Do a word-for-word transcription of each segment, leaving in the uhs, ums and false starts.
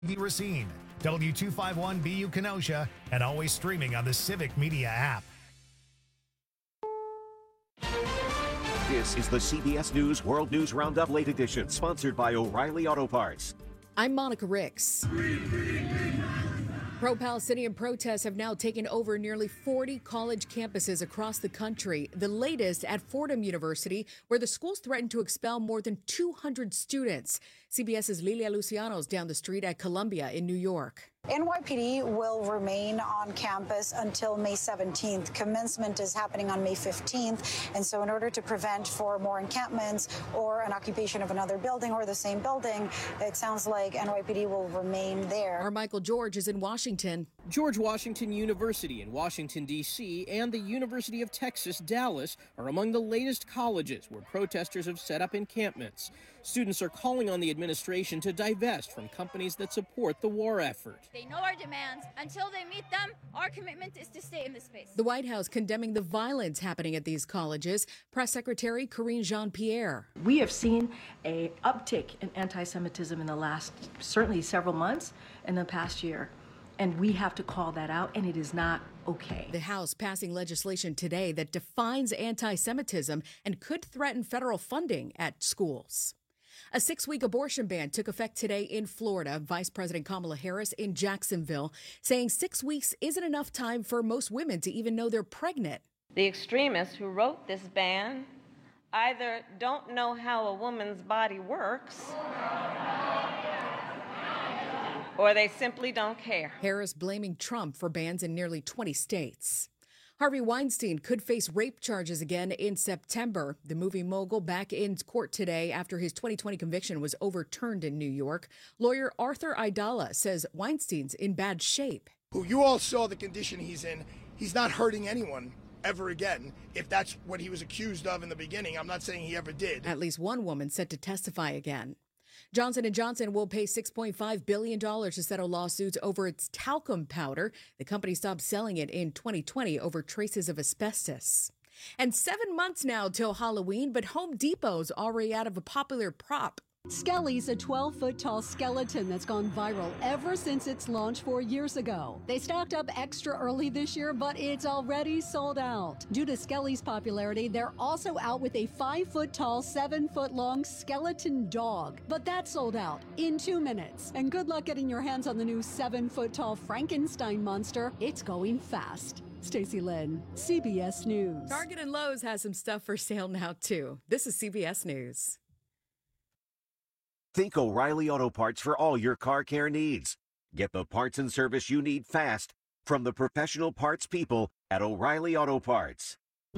The Racine, W two fifty-one B U Kenosha, and always streaming on the Civic Media app. This is the C B S News World News Roundup Late Edition, sponsored by O'Reilly Auto Parts. I'm Monica Ricks. Pro-Palestinian protests have now taken over nearly forty college campuses across the country, the latest at Fordham University, where the schools threatened to expel more than two hundred students. CBS's Lilia Luciano's down the street at Columbia in New York. N Y P D will remain on campus until May seventeenth. Commencement is happening on May fifteenth. And so in order to prevent for more encampments or an occupation of another building or the same building, it sounds like N Y P D will remain there. Our Michael George is in Washington. George Washington University in Washington, D C and the University of Texas, Dallas are among the latest colleges where protesters have set up encampments. Students are calling on the administration to divest from companies that support the war effort. They know our demands. Until they meet them, our commitment is to stay in this space. The White House condemning the violence happening at these colleges. Press Secretary Karine Jean-Pierre. We have seen an uptick in anti-Semitism in the last, certainly several months, in the past year. And we have to call that out, and it is not okay. The House passing legislation today that defines anti-Semitism and could threaten federal funding at schools. A six-week abortion ban took effect today in Florida. Vice President Kamala Harris in Jacksonville saying six weeks isn't enough time for most women to even know they're pregnant. The extremists who wrote this ban either don't know how a woman's body works or they simply don't care. Harris blaming Trump for bans in nearly twenty states. Harvey Weinstein could face rape charges again in September. The movie mogul back in court today after his twenty twenty conviction was overturned in New York. Lawyer Arthur Aidala says Weinstein's in bad shape. You all saw the condition he's in. He's not hurting anyone ever again, if that's what he was accused of in the beginning. I'm not saying he ever did. At least one woman set to testify again. Johnson and Johnson will pay six point five billion dollars to settle lawsuits over its talcum powder. The company stopped selling it in twenty twenty over traces of asbestos. And seven months now till Halloween, but Home Depot's already out of a popular prop. Skelly's a twelve-foot-tall skeleton that's gone viral ever since its launch four years ago. They stocked up extra early this year, but it's already sold out. Due to Skelly's popularity, they're also out with a five-foot-tall, seven-foot-long skeleton dog. But that sold out in two minutes. And good luck getting your hands on the new seven-foot-tall Frankenstein monster. It's going fast. Stacey Lynn, C B S News. Target and Lowe's has some stuff for sale now, too. This is C B S News. Think O'Reilly Auto Parts for all your car care needs. Get the parts and service you need fast from the professional parts people at O'Reilly Auto Parts.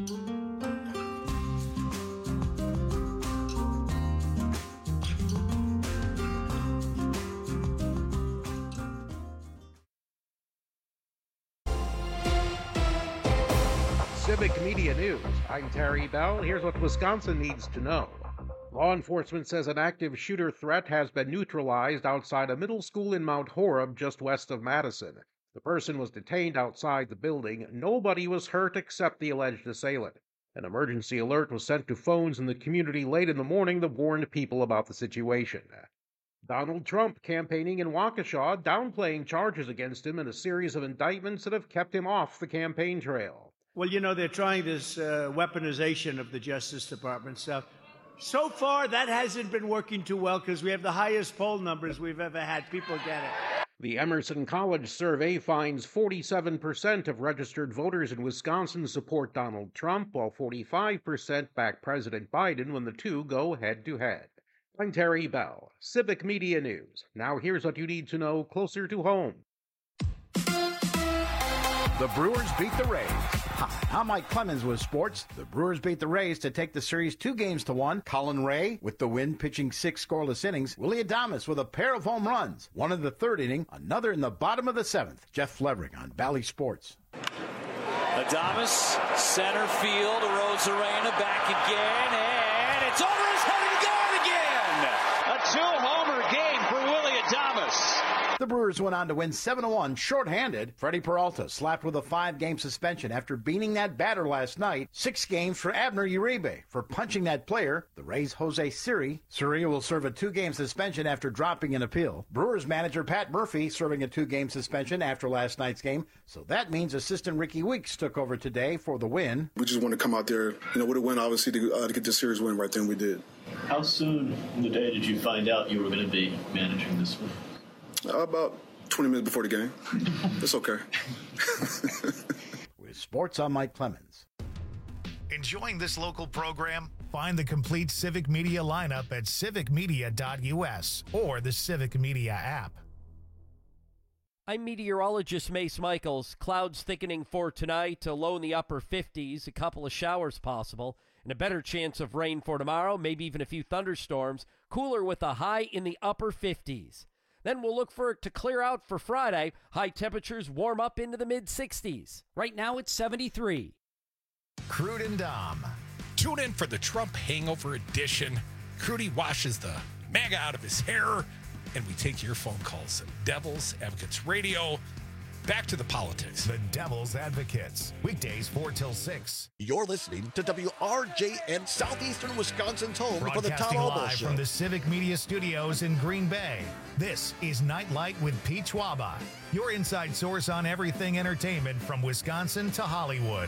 Civic Media News. I'm Terry Bell. Here's what Wisconsin needs to know. Law enforcement says an active shooter threat has been neutralized outside a middle school in Mount Horeb, just west of Madison. The person was detained outside the building. Nobody was hurt except the alleged assailant. An emergency alert was sent to phones in the community late in the morning that warned people about the situation. Donald Trump campaigning in Waukesha, downplaying charges against him in a series of indictments that have kept him off the campaign trail. Well, you know, they're trying this uh, weaponization of the Justice Department stuff. So far, that hasn't been working too well because we have the highest poll numbers we've ever had. People get it. The Emerson College survey finds forty-seven percent of registered voters in Wisconsin support Donald Trump, while forty-five percent back President Biden when the two go head-to-head. I'm Terry Bell, Civic Media News. Now here's what you need to know closer to home. The Brewers beat the Rays. Hi, I'm Mike Clemens with sports. The Brewers beat the Rays to take the series two games to one. Colin Ray with the win, pitching six scoreless innings. Willie Adames with a pair of home runs. One in the third inning, another in the bottom of the seventh. Jeff Flevering on Bally Sports. Adames, center field, Arozarena back again, and it's over his head and gone again! A two-homer game for Willie Adames. The Brewers went on to win seven to one shorthanded. Freddie Peralta slapped with a five-game suspension after beating that batter last night. Six games for Abner Uribe for punching that player, the Rays' Jose Siri. Siri will serve a two-game suspension after dropping an appeal. Brewers manager Pat Murphy serving a two-game suspension after last night's game. So that means assistant Ricky Weeks took over today for the win. We just want to come out there, you know, with a win, obviously, to, uh, to get the series win right then we did. How soon in the day did you find out you were going to be managing this one? Uh, about twenty minutes before the game. It's okay. With sports, I'm Mike Clemens. Enjoying this local program? Find the complete Civic Media lineup at civic media dot u s or the Civic Media app. I'm meteorologist Mace Michaels. Clouds thickening for tonight, a low in the upper fifties, a couple of showers possible, and a better chance of rain for tomorrow, maybe even a few thunderstorms. Cooler with a high in the upper fifties. Then we'll look for it to clear out for Friday. High temperatures warm up into the mid-sixties. Right now it's seventy-three. Crude and Dom. Tune in for the Trump Hangover Edition. Crudy washes the MAGA out of his hair, and we take your phone calls. Devil's Advocates Radio. Back to the politics. The Devil's Advocates. Weekdays four till six. You're listening to W R J N, Southeastern Wisconsin's home for the Tom Broadcasting Albo live Show. from the Civic Media Studios in Green Bay. This is Nightlight with Pete Schwaba, your inside source on everything entertainment from Wisconsin to Hollywood.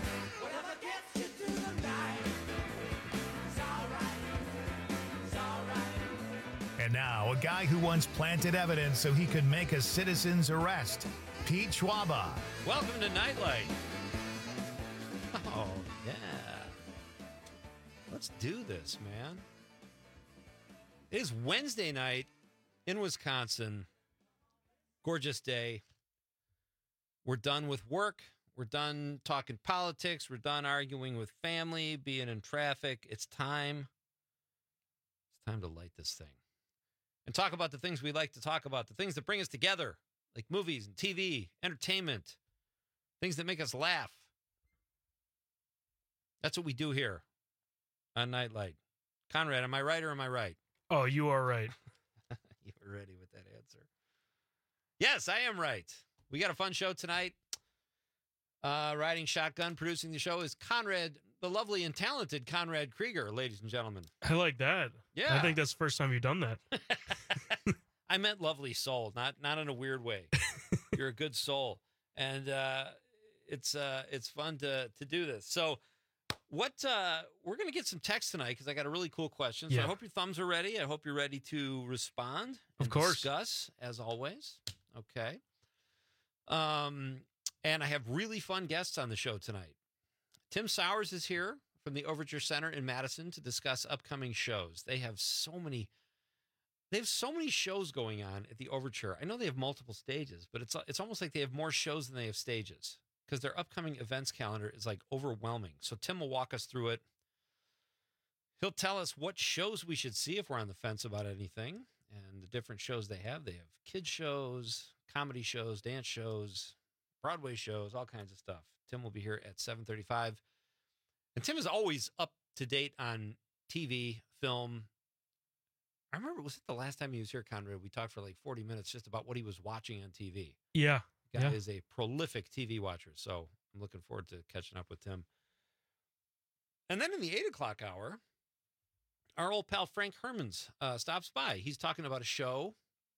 And now, a guy who once planted evidence so he could make a citizen's arrest, Pete Schwaba. Welcome to Nightlight. Oh, yeah. Let's do this, man. It is Wednesday night in Wisconsin. Gorgeous day. We're done with work. We're done talking politics. We're done arguing with family, being in traffic. It's time. It's time to light this thing. And talk about the things we like to talk about, the things that bring us together, like movies and T V, entertainment, things that make us laugh. That's what we do here on Nightlight. Conrad, am I right or am I right? Oh, you are right. You were ready with that answer. Yes, I am right. We got a fun show tonight. Uh, riding shotgun, producing the show is Conrad, the lovely and talented Conrad Krieger, ladies and gentlemen. I like that. Yeah. I think that's the first time you've done that. I meant lovely soul, not not in a weird way. You're a good soul. And uh, it's uh, it's fun to to do this. So what uh, we're going to get some text tonight because I got a really cool question. So Yeah. I hope your thumbs are ready. I hope you're ready to respond. Of and course. discuss, as always. Okay. Um, and I have really fun guests on the show tonight. Tim Sowers is here from the Overture Center in Madison to discuss upcoming shows. They have so many, they have so many shows going on at the Overture. I know they have multiple stages, but it's it's almost like they have more shows than they have stages because their upcoming events calendar is like overwhelming. So Tim will walk us through it. He'll tell us what shows we should see if we're on the fence about anything and the different shows they have. They have kids shows, comedy shows, dance shows, Broadway shows, all kinds of stuff. Tim will be here at seven thirty-five. And Tim is always up to date on T V, film. I remember, was it the last time he was here, Conrad? We talked for like forty minutes just about what he was watching on T V. Yeah. Guy yeah. is a prolific T V watcher, so I'm looking forward to catching up with Tim. And then in the eight o'clock hour, our old pal Frank Hermans uh, stops by. He's talking about a show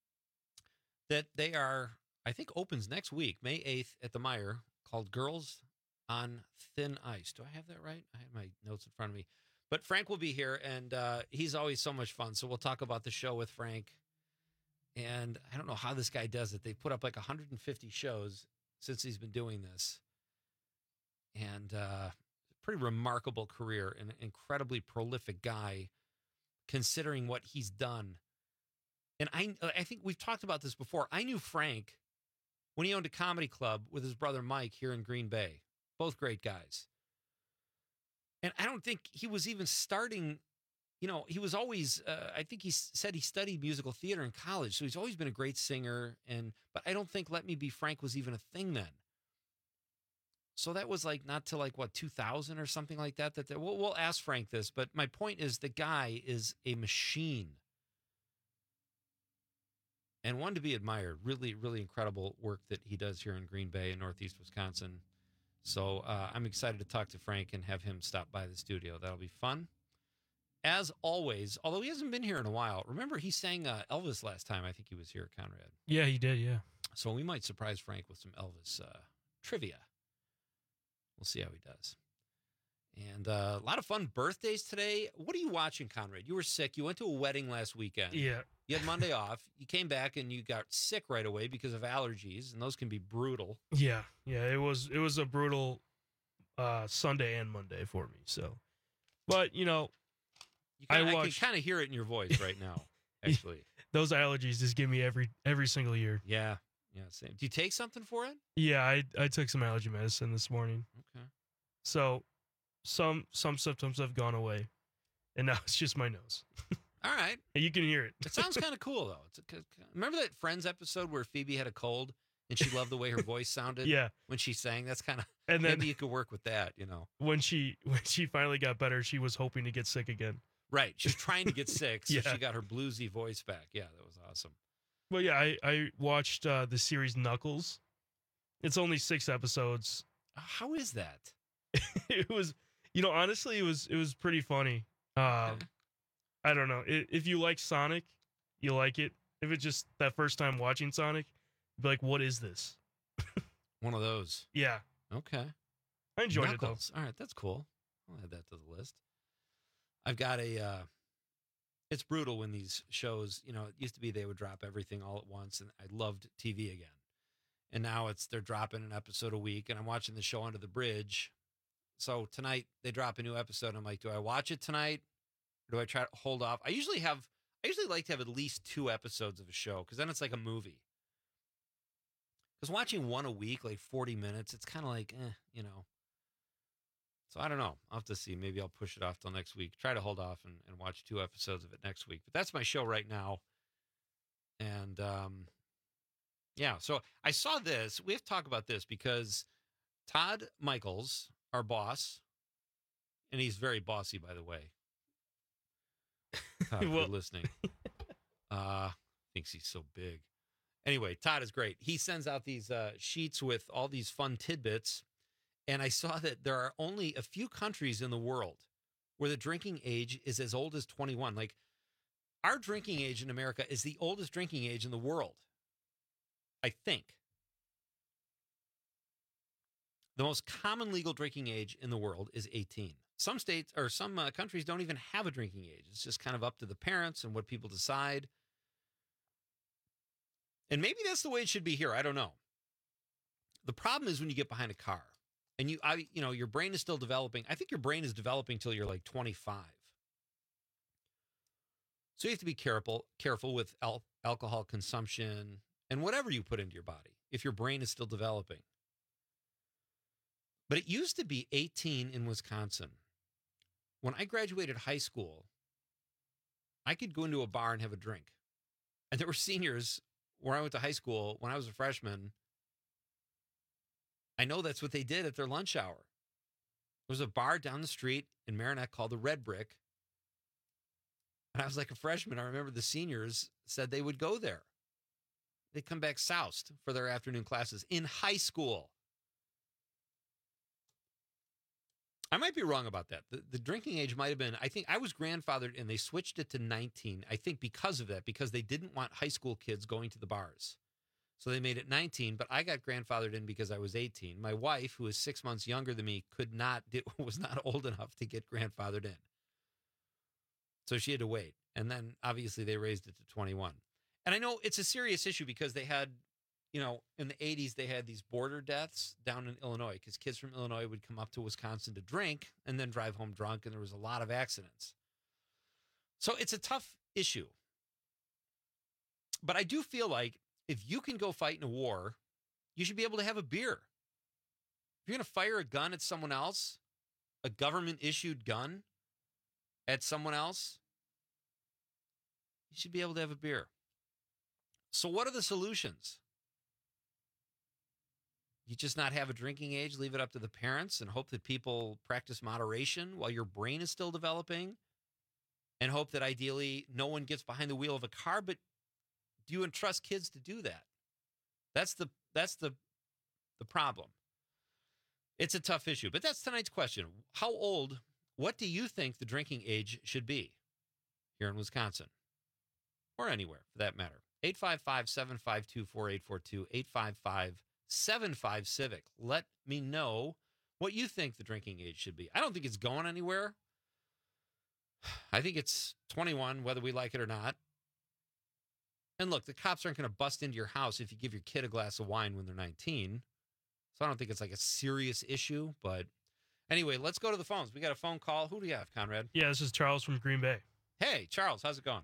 that they are, I think, opens next week, May eighth at the Meyer, called Girls on Thin Ice. Do I have that right? I have my notes in front of me. But Frank will be here, and uh, he's always so much fun. So we'll talk about the show with Frank. And I don't know how this guy does it. They put up like one hundred fifty shows since he's been doing this. And uh, pretty remarkable career and an incredibly prolific guy considering what he's done. And I, I think we've talked about this before. I knew Frank when he owned a comedy club with his brother Mike here in Green Bay. Both great guys. And I don't think he was even starting, you know, he was always, uh, I think he said he studied musical theater in college. So he's always been a great singer. And, but I don't think Let Me Be Frank was even a thing then. So that was like not till like what, two thousand or something like that. That we'll, we'll ask Frank this, but my point is the guy is a machine. and one to be admired. Really, really incredible work that he does here in Green Bay in Northeast Wisconsin. So uh, I'm excited to talk to Frank and have him stop by the studio. That'll be fun. As always, although he hasn't been here in a while, remember he sang uh, Elvis last time I think he was here, Conrad. Yeah, he did, yeah. So we might surprise Frank with some Elvis uh, trivia. We'll see how he does. And uh, a lot of fun birthdays today. What are you watching, Conrad? You were sick. You went to a wedding last weekend. Yeah. You had Monday off. You came back and you got sick right away because of allergies, and those can be brutal. Yeah, yeah. It was it was a brutal uh, Sunday and Monday for me. So, but you know, You kinda, I I, watched can kind of hear it in your voice right now. Actually, those allergies just give me every every single year. Yeah, yeah, same. Do you take something for it? Yeah, I I took some allergy medicine this morning. Okay. So, some some symptoms have gone away, and now it's just my nose. All right. And you can hear it. It sounds kind of cool though. It's a, remember that Friends episode where Phoebe had a cold and she loved the way her voice sounded. Yeah. When she sang, that's kind of. And then maybe you could work with that. You know. When she when she finally got better, she was hoping to get sick again. Right. She was trying to get sick, so Yeah. she got her bluesy voice back. Yeah, that was awesome. Well, yeah, I I watched uh, the series Knuckles. It's only six episodes. How is that? It was, you know, honestly, it was it was pretty funny. Um, I don't know. I if you like Sonic, you like it. If it's just that first time watching Sonic, you'd be like, what is this? One of those. Yeah. Okay. I enjoyed Knuckles. it though. All right, that's cool. I'll add that to the list. I've got a. Uh, it's brutal when these shows. You know, it used to be they would drop everything all at once, and I loved T V again. And now it's they're dropping an episode a week, and I'm watching the show Under the Bridge. So tonight they drop a new episode. And I'm like, do I watch it tonight? Or do I try to hold off? I usually have. I usually like to have at least two episodes of a show because then it's like a movie. Because watching one a week, like forty minutes, it's kind of like, eh, you know. So I don't know. I'll have to see. Maybe I'll push it off till next week. Try to hold off and, and watch two episodes of it next week. But that's my show right now. And um, yeah, so I saw this. We have to talk about this because Todd Michaels, our boss, and he's very bossy, by the way. Todd, if you're listening. Uh, thinks he's so big. Anyway, Todd is great. He sends out these uh, sheets with all these fun tidbits. And I saw that there are only a few countries in the world where the drinking age is as old as twenty-one. Like, our drinking age in America is the oldest drinking age in the world, I think. The most common legal drinking age in the world is eighteen. Some states or some uh, countries don't even have a drinking age. It's just kind of up to the parents and what people decide. And maybe that's the way it should be here. I don't know. The problem is when you get behind a car. And you, I, you know, your brain is still developing. I think your brain is developing till you're like twenty-five. So you have to be careful, careful with al- alcohol consumption and whatever you put into your body if your brain is still developing. But it used to be eighteen in Wisconsin. When I graduated high school, I could go into a bar and have a drink. And there were seniors where I went to high school when I was a freshman. I know that's what they did at their lunch hour. There was a bar down the street in Marinette called the Red Brick. And I was like a freshman. I remember the seniors said they would go there. They'd come back soused for their afternoon classes in high school. I might be wrong about that. The, the drinking age might have been, I think I was grandfathered and they switched it to nineteen. I think because of that, because they didn't want high school kids going to the bars. So they made it nineteen, but I got grandfathered in because I was eighteen. My wife, who is six months younger than me, could not, was not old enough to get grandfathered in. So she had to wait. And then obviously they raised it to twenty-one. And I know it's a serious issue because they had, you know, in the eighties, they had these border deaths down in Illinois because kids from Illinois would come up to Wisconsin to drink and then drive home drunk. And there was a lot of accidents. So it's a tough issue. But I do feel like if you can go fight in a war, you should be able to have a beer. If you're going to fire a gun at someone else, a government-issued gun at someone else, you should be able to have a beer. So what are the solutions? You just not have a drinking age, leave it up to the parents, and hope that people practice moderation while your brain is still developing, and hope that ideally no one gets behind the wheel of a car, but do you entrust kids to do that? That's the that's the the problem. It's a tough issue, but that's tonight's question. How old, what do you think the drinking age should be here in Wisconsin or anywhere for that matter? eight five five, seven five two, four eight four two, eight five five, seven five, civic. Let me know what you think the drinking age should be. I don't think it's going anywhere. I think it's twenty-one, whether we like it or not. And look, the cops aren't going to bust into your house if you give your kid a glass of wine when they're nineteen. So I don't think it's like a serious issue. But anyway, let's go to the phones. We got a phone call. Who do you have, Conrad? Yeah, this is Charles from Green Bay. Hey, Charles, how's it going?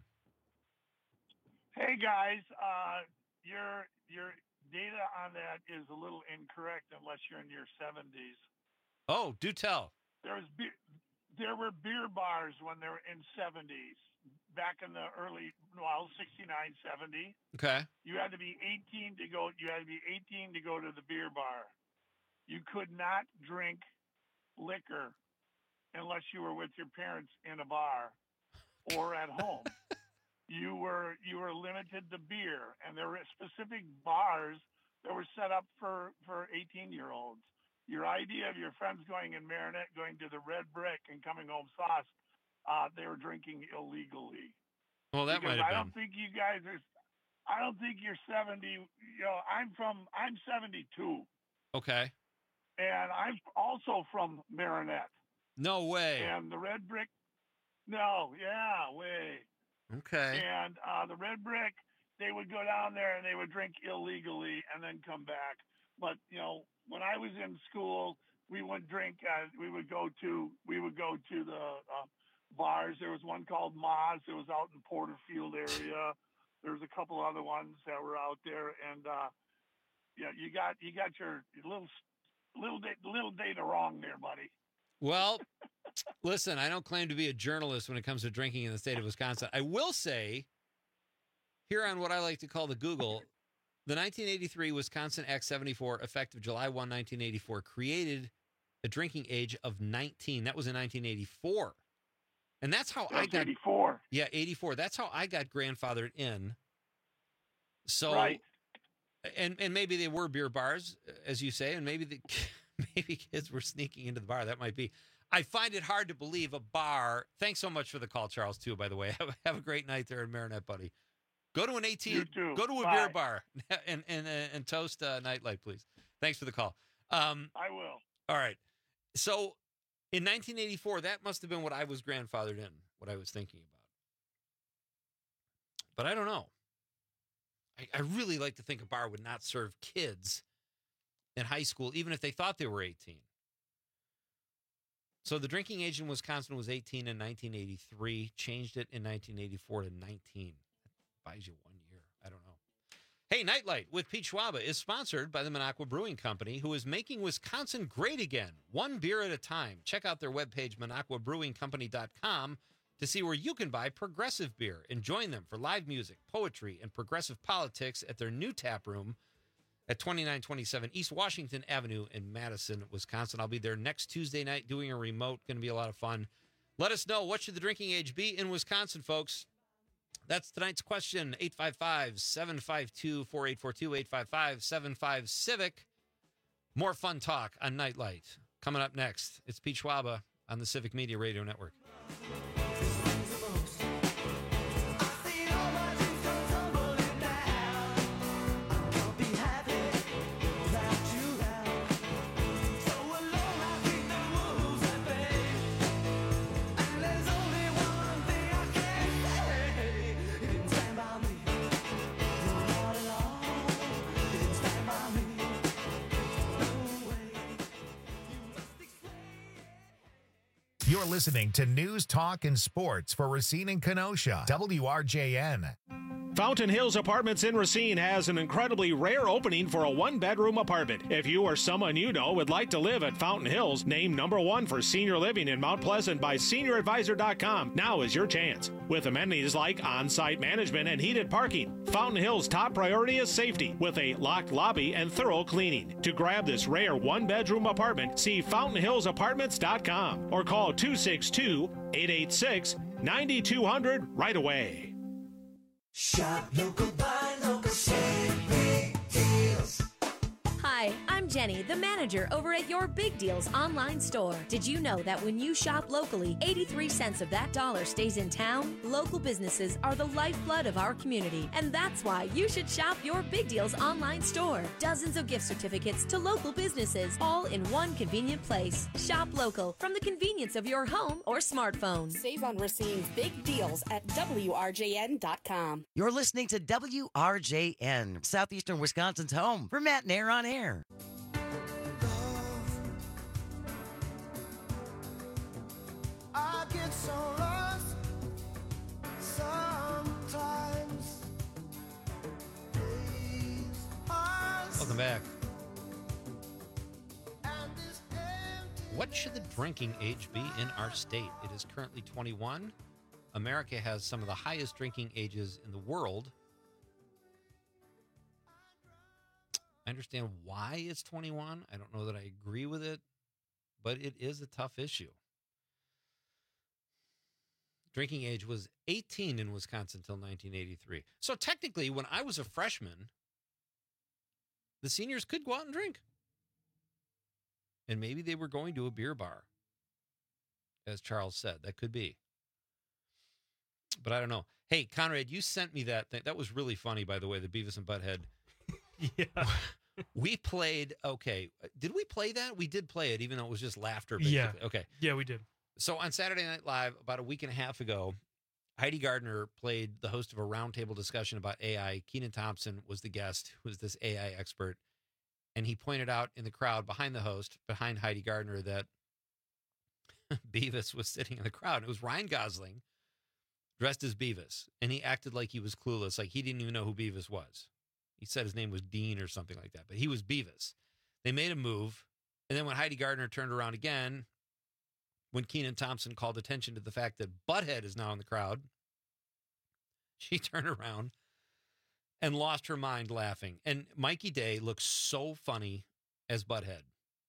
Hey, guys. Uh, your your data on that is a little incorrect unless you're in your seventies. Oh, do tell. There was beer, there were beer bars when they were in seventies. Back in the early, well, sixty-nine, seventy. Okay. You had to be eighteen to go. You had to be eighteen to go to the beer bar. You could not drink liquor unless you were with your parents in a bar or at home. you were you were limited to beer, and there were specific bars that were set up for for eighteen-year-olds. Your idea of your friends going in Marinette, going to the Red Brick, and coming home sauced. Uh, they were drinking illegally. Well, that because might have I been. don't think you guys are. I don't think you're seventy. You know, I'm from. I'm seventy-two, Okay. and I'm also from Marinette. No way. And the Red Brick. No, yeah, way. Okay. And uh, the Red Brick, they would go down there and they would drink illegally and then come back. But you know, when I was in school, we would drink. Uh, we would go to. We would go to the. Uh, bars. There was one called Moz. It was out in Porterfield area. There was a couple other ones that were out there, and uh, yeah, you got you got your little little little data wrong there, buddy. Well, listen, I don't claim to be a journalist when it comes to drinking in the state of Wisconsin. I will say, here on what I like to call the Google, the nineteen eighty-three Wisconsin Act seventy-four, effective July first, nineteen eighty-four, created a drinking age of nineteen. That was in nineteen eighty-four. And that's how that's I got eighty-four. Yeah, eighty-four. That's how I got grandfathered in. So, right. and and maybe they were beer bars, as you say, and maybe the maybe kids were sneaking into the bar. That might be. I find it hard to believe a bar. Thanks so much for the call, Charles. Too, by the way. Have, have a great night there in Marinette, buddy. Go to an eighteen. You too. Go to a Bye. beer bar and and and toast uh, Nightlight, please. Thanks for the call. Um, I will. All right. So. In nineteen eighty-four, that must have been what I was grandfathered in, what I was thinking about. But I don't know. I, I really like to think a bar would not serve kids in high school, even if they thought they were eighteen. So the drinking age in Wisconsin was eighteen in nineteen eighty-three, changed it in nineteen eighty-four to nineteen. That buys you one year. I don't know. Hey, Nightlight with Pete Schwaba is sponsored by the Minocqua Brewing Company, who is making Wisconsin great again, one beer at a time. Check out their webpage, minocqua brewing company dot com, to see where you can buy progressive beer and join them for live music, poetry, and progressive politics at their new tap room at twenty-nine twenty-seven East Washington Avenue in Madison, Wisconsin. I'll be there next Tuesday night doing a remote. Going to be a lot of fun. Let us know, what should the drinking age be in Wisconsin, folks? That's tonight's question, eight five five, seven five two, four eight four two, eight five five, seven five, civic. More fun talk on Nightlight. Coming up next, it's Pete Schwaba on the Civic Media Radio Network. You're listening to News, Talk, and Sports for Racine and Kenosha, W R J N. Fountain Hills Apartments in Racine has an incredibly rare opening for a one-bedroom apartment. If you or someone you know would like to live at Fountain Hills, named number one for senior living in Mount Pleasant by senior advisor dot com, now is your chance. With amenities like on-site management and heated parking, Fountain Hills' top priority is safety, with a locked lobby and thorough cleaning. To grab this rare one-bedroom apartment, see fountain hills apartments dot com or call two six two, eight eight six, nine two zero zero right away. Shop local, buy local, save big deals. Hi, I'm Jenny, the manager over at Your Big Deals online store. Did you know that when you shop locally, eighty-three cents of that dollar stays in town? Local businesses are the lifeblood of our community, and that's why you should shop Your Big Deals online store. Dozens of gift certificates to local businesses, all in one convenient place. Shop local from the convenience of your home or smartphone. Save on Racine's big deals at W R J N dot com. You're listening to W R J N, Southeastern Wisconsin's home for Matt Nair on air. I get so lost sometimes. Welcome back. What should the drinking age be in our state? It is currently twenty-one. America has some of the highest drinking ages in the world. I understand why it's twenty-one. I don't know that I agree with it, but it is a tough issue. Drinking age was eighteen in Wisconsin until nineteen eighty-three. So technically, when I was a freshman, the seniors could go out and drink. And maybe they were going to a beer bar, as Charles said. That could be. But I don't know. Hey, Conrad, you sent me that thing. That was really funny, by the way, the Beavis and Butthead. Yeah. We played, okay. Did we play that? We did play it, even though it was just laughter. Basically. Yeah. Okay. Yeah, we did. So on Saturday Night Live, about a week and a half ago, Heidi Gardner played the host of a roundtable discussion about A I. Kenan Thompson was the guest, who was this A I expert. And he pointed out in the crowd behind the host, behind Heidi Gardner, that Beavis was sitting in the crowd. It was Ryan Gosling dressed as Beavis. And he acted like he was clueless, like he didn't even know who Beavis was. He said his name was Dean or something like that, but he was Beavis. They made a move. And then when Heidi Gardner turned around again, when Kenan Thompson called attention to the fact that Butthead is now in the crowd, she turned around and lost her mind laughing. And Mikey Day looks so funny as Butthead.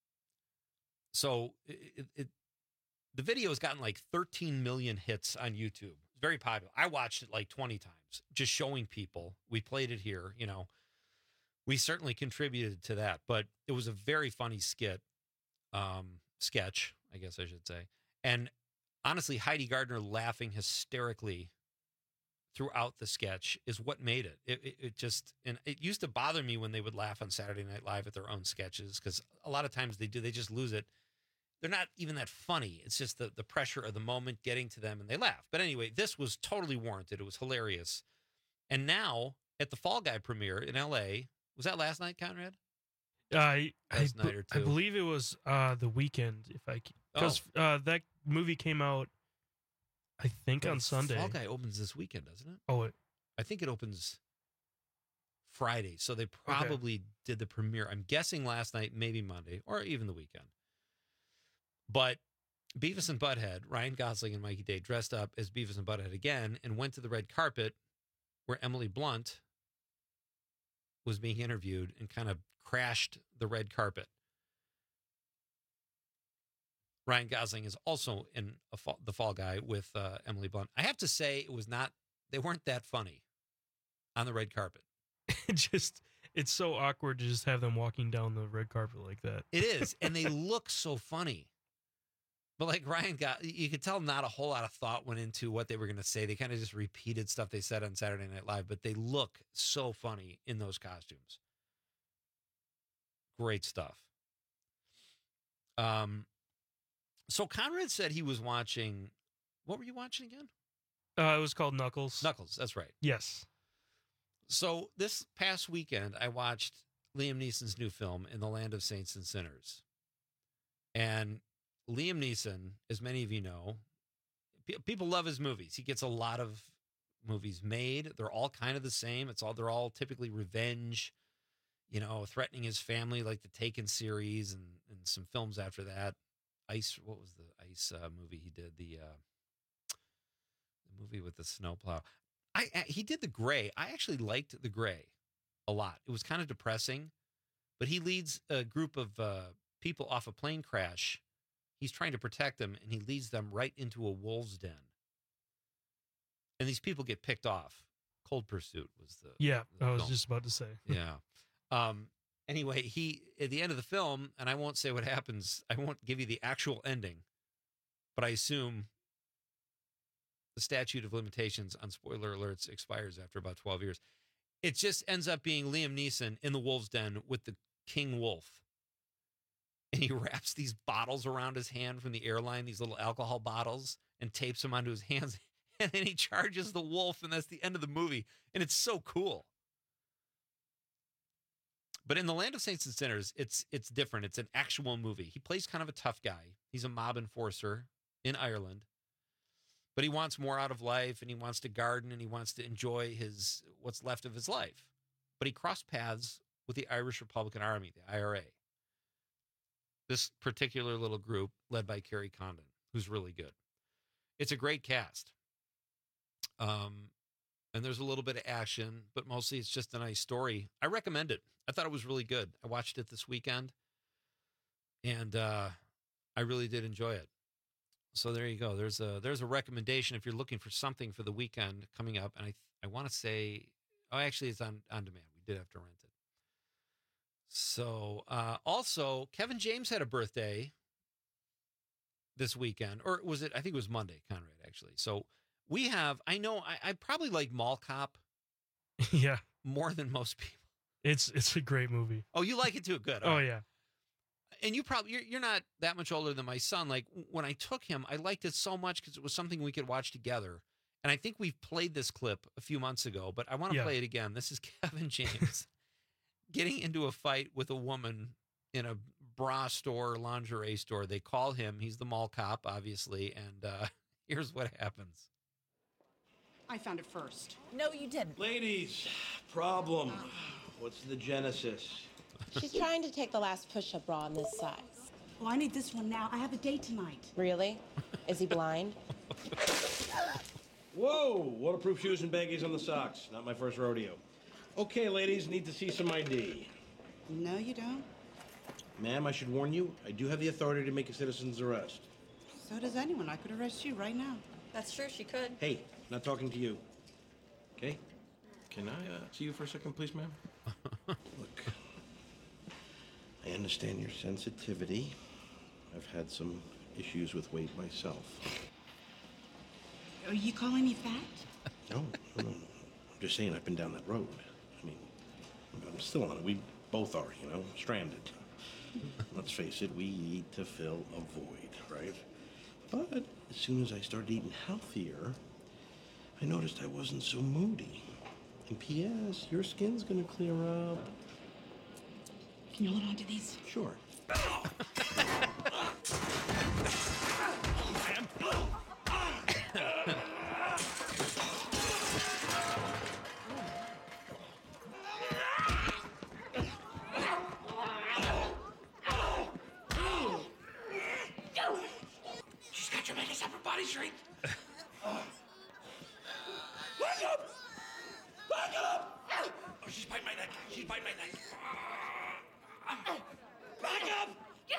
So it, it, the video has gotten like thirteen million hits on YouTube. It's very popular. I watched it like twenty times, just showing people. We played it here, you know. We certainly contributed to that, but it was a very funny skit, um, sketch, I guess I should say. And honestly, Heidi Gardner laughing hysterically throughout the sketch is what made it. It, it, it just, and it used to bother me when they would laugh on Saturday Night Live at their own sketches, because a lot of times they do, they just lose it. They're not even that funny. It's just the, the pressure of the moment getting to them and they laugh. But anyway, this was totally warranted. It was hilarious. And now at the Fall Guy premiere in L A, was that last night, Conrad? Uh, I, last I, night or two. I believe it was uh, the weekend, if I because oh. uh, that movie came out, I think, but on Sunday. Fall Guy opens this weekend, doesn't it? Oh, it, I think it opens Friday. So they probably okay. did the premiere. I'm guessing last night, maybe Monday, or even the weekend. But Beavis and Butthead, Ryan Gosling and Mikey Day, dressed up as Beavis and Butthead again and went to the red carpet where Emily Blunt was being interviewed and kind of crashed the red carpet. Ryan Gosling is also in a fall, the Fall Guy with uh, Emily Blunt. I have to say, it was not, they weren't that funny on the red carpet. It just, it's so awkward to just have them walking down the red carpet like that. It is. And they look so funny. But like Ryan got, you could tell not a whole lot of thought went into what they were going to say. They kind of just repeated stuff they said on Saturday Night Live, but they look so funny in those costumes. Great stuff. Um, so Conrad said he was watching, what were you watching again? Uh, it was called Knuckles. Knuckles, that's right. Yes. So this past weekend, I watched Liam Neeson's new film, In the Land of Saints and Sinners. And Liam Neeson, as many of you know, people love his movies. He gets a lot of movies made. They're all kind of the same. It's all they're all typically revenge, you know, threatening his family, like the Taken series and, and some films after that. Ice, what was the Ice uh, movie he did? The uh, the movie with the snowplow. I, I he did The Gray. I actually liked The Gray a lot. It was kind of depressing, but he leads a group of uh, people off a plane crash. He's trying to protect them, and he leads them right into a wolf's den. And these people get picked off. Cold Pursuit was the Yeah, the I was film. just about to say. Yeah. Um. Anyway, he at the end of the film, and I won't say what happens. I won't give you the actual ending, but I assume the statute of limitations on spoiler alerts expires after about twelve years. It just ends up being Liam Neeson in the wolf's den with the king wolf. And he wraps these bottles around his hand from the airline, these little alcohol bottles, and tapes them onto his hands. And then he charges the wolf, and that's the end of the movie. And it's so cool. But in the Land of Saints and Sinners, it's it's different. It's an actual movie. He plays kind of a tough guy. He's a mob enforcer in Ireland. But he wants more out of life, and he wants to garden, and he wants to enjoy his what's left of his life. But he crossed paths with the Irish Republican Army, the I R A. This particular little group led by Kerry Condon, who's really good. It's a great cast. Um, and there's a little bit of action, but mostly it's just a nice story. I recommend it. I thought it was really good. I watched it this weekend, and uh, I really did enjoy it. So there you go. There's a there's a recommendation if you're looking for something for the weekend coming up. And I I want to say, oh, actually, it's on, on demand. We did have to rent it. So uh, also, Kevin James had a birthday this weekend, or was it? I think it was Monday, Conrad, actually. So we have, I know, I, I probably like Mall Cop yeah. more than most people. It's it's a great movie. Oh, you like it too? Good. Oh, All right. yeah. And you probably, you're, you're not that much older than my son. Like when I took him, I liked it so much because it was something we could watch together. And I think we've played this clip a few months ago, but I want to Yeah. play it again. This is Kevin James getting into a fight with a woman in a bra store, lingerie store. They call him. He's the mall cop, obviously. And uh, here's what happens. I found it first. No, you didn't. Ladies, problem. What's the genesis? She's trying to take the last push-up bra in this size. Well, I need this one now. I have a date tonight. Really? Is he blind? Whoa! Waterproof shoes and baggies on the socks. Not my first rodeo. Okay, ladies, need to see some I D. No, you don't. Ma'am, I should warn you, I do have the authority to make a citizen's arrest. So does anyone. I could arrest you right now. That's true, she could. Hey, not talking to you. Okay? Can I uh, see you for a second, please, ma'am? Look, I understand your sensitivity. I've had some issues with weight myself. Are you calling me fat? No, no, no. I'm just saying I've been down that road. I mean, I'm still on it. We both are, you know, stranded. Let's face it, we eat to fill a void, right? But as soon as I started eating healthier, I noticed I wasn't so moody. And P S, your skin's gonna clear up. Can you hold on to these? Sure. She's got tremendous upper body strength. Back up! Back up! Oh, she's biting my neck. She's biting my neck. Back up!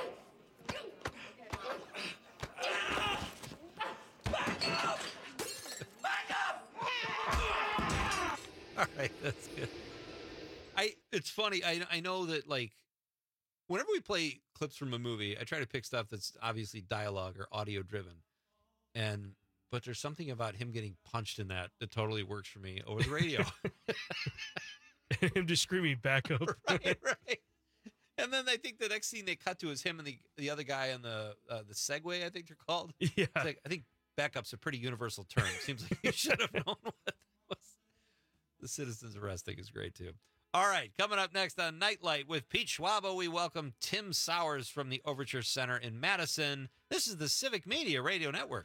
Back up! Back up! All right, that's good. I it's funny. I I know that like whenever we play clips from a movie, I try to pick stuff that's obviously dialogue or audio driven. And but there's something about him getting punched in that that totally works for me over the radio. Him just screaming back up. right, right. And then I think the next scene they cut to is him and the the other guy on the uh, the Segway, I think they're called. Yeah. It's like, I think backup's a pretty universal term. Seems like you should have known what that was. The citizen's arrest thing is great too. All right, coming up next on Nightlight with Pete Schwabo, we welcome Tim Sowers from the Overture Center in Madison. This is the Civic Media Radio Network.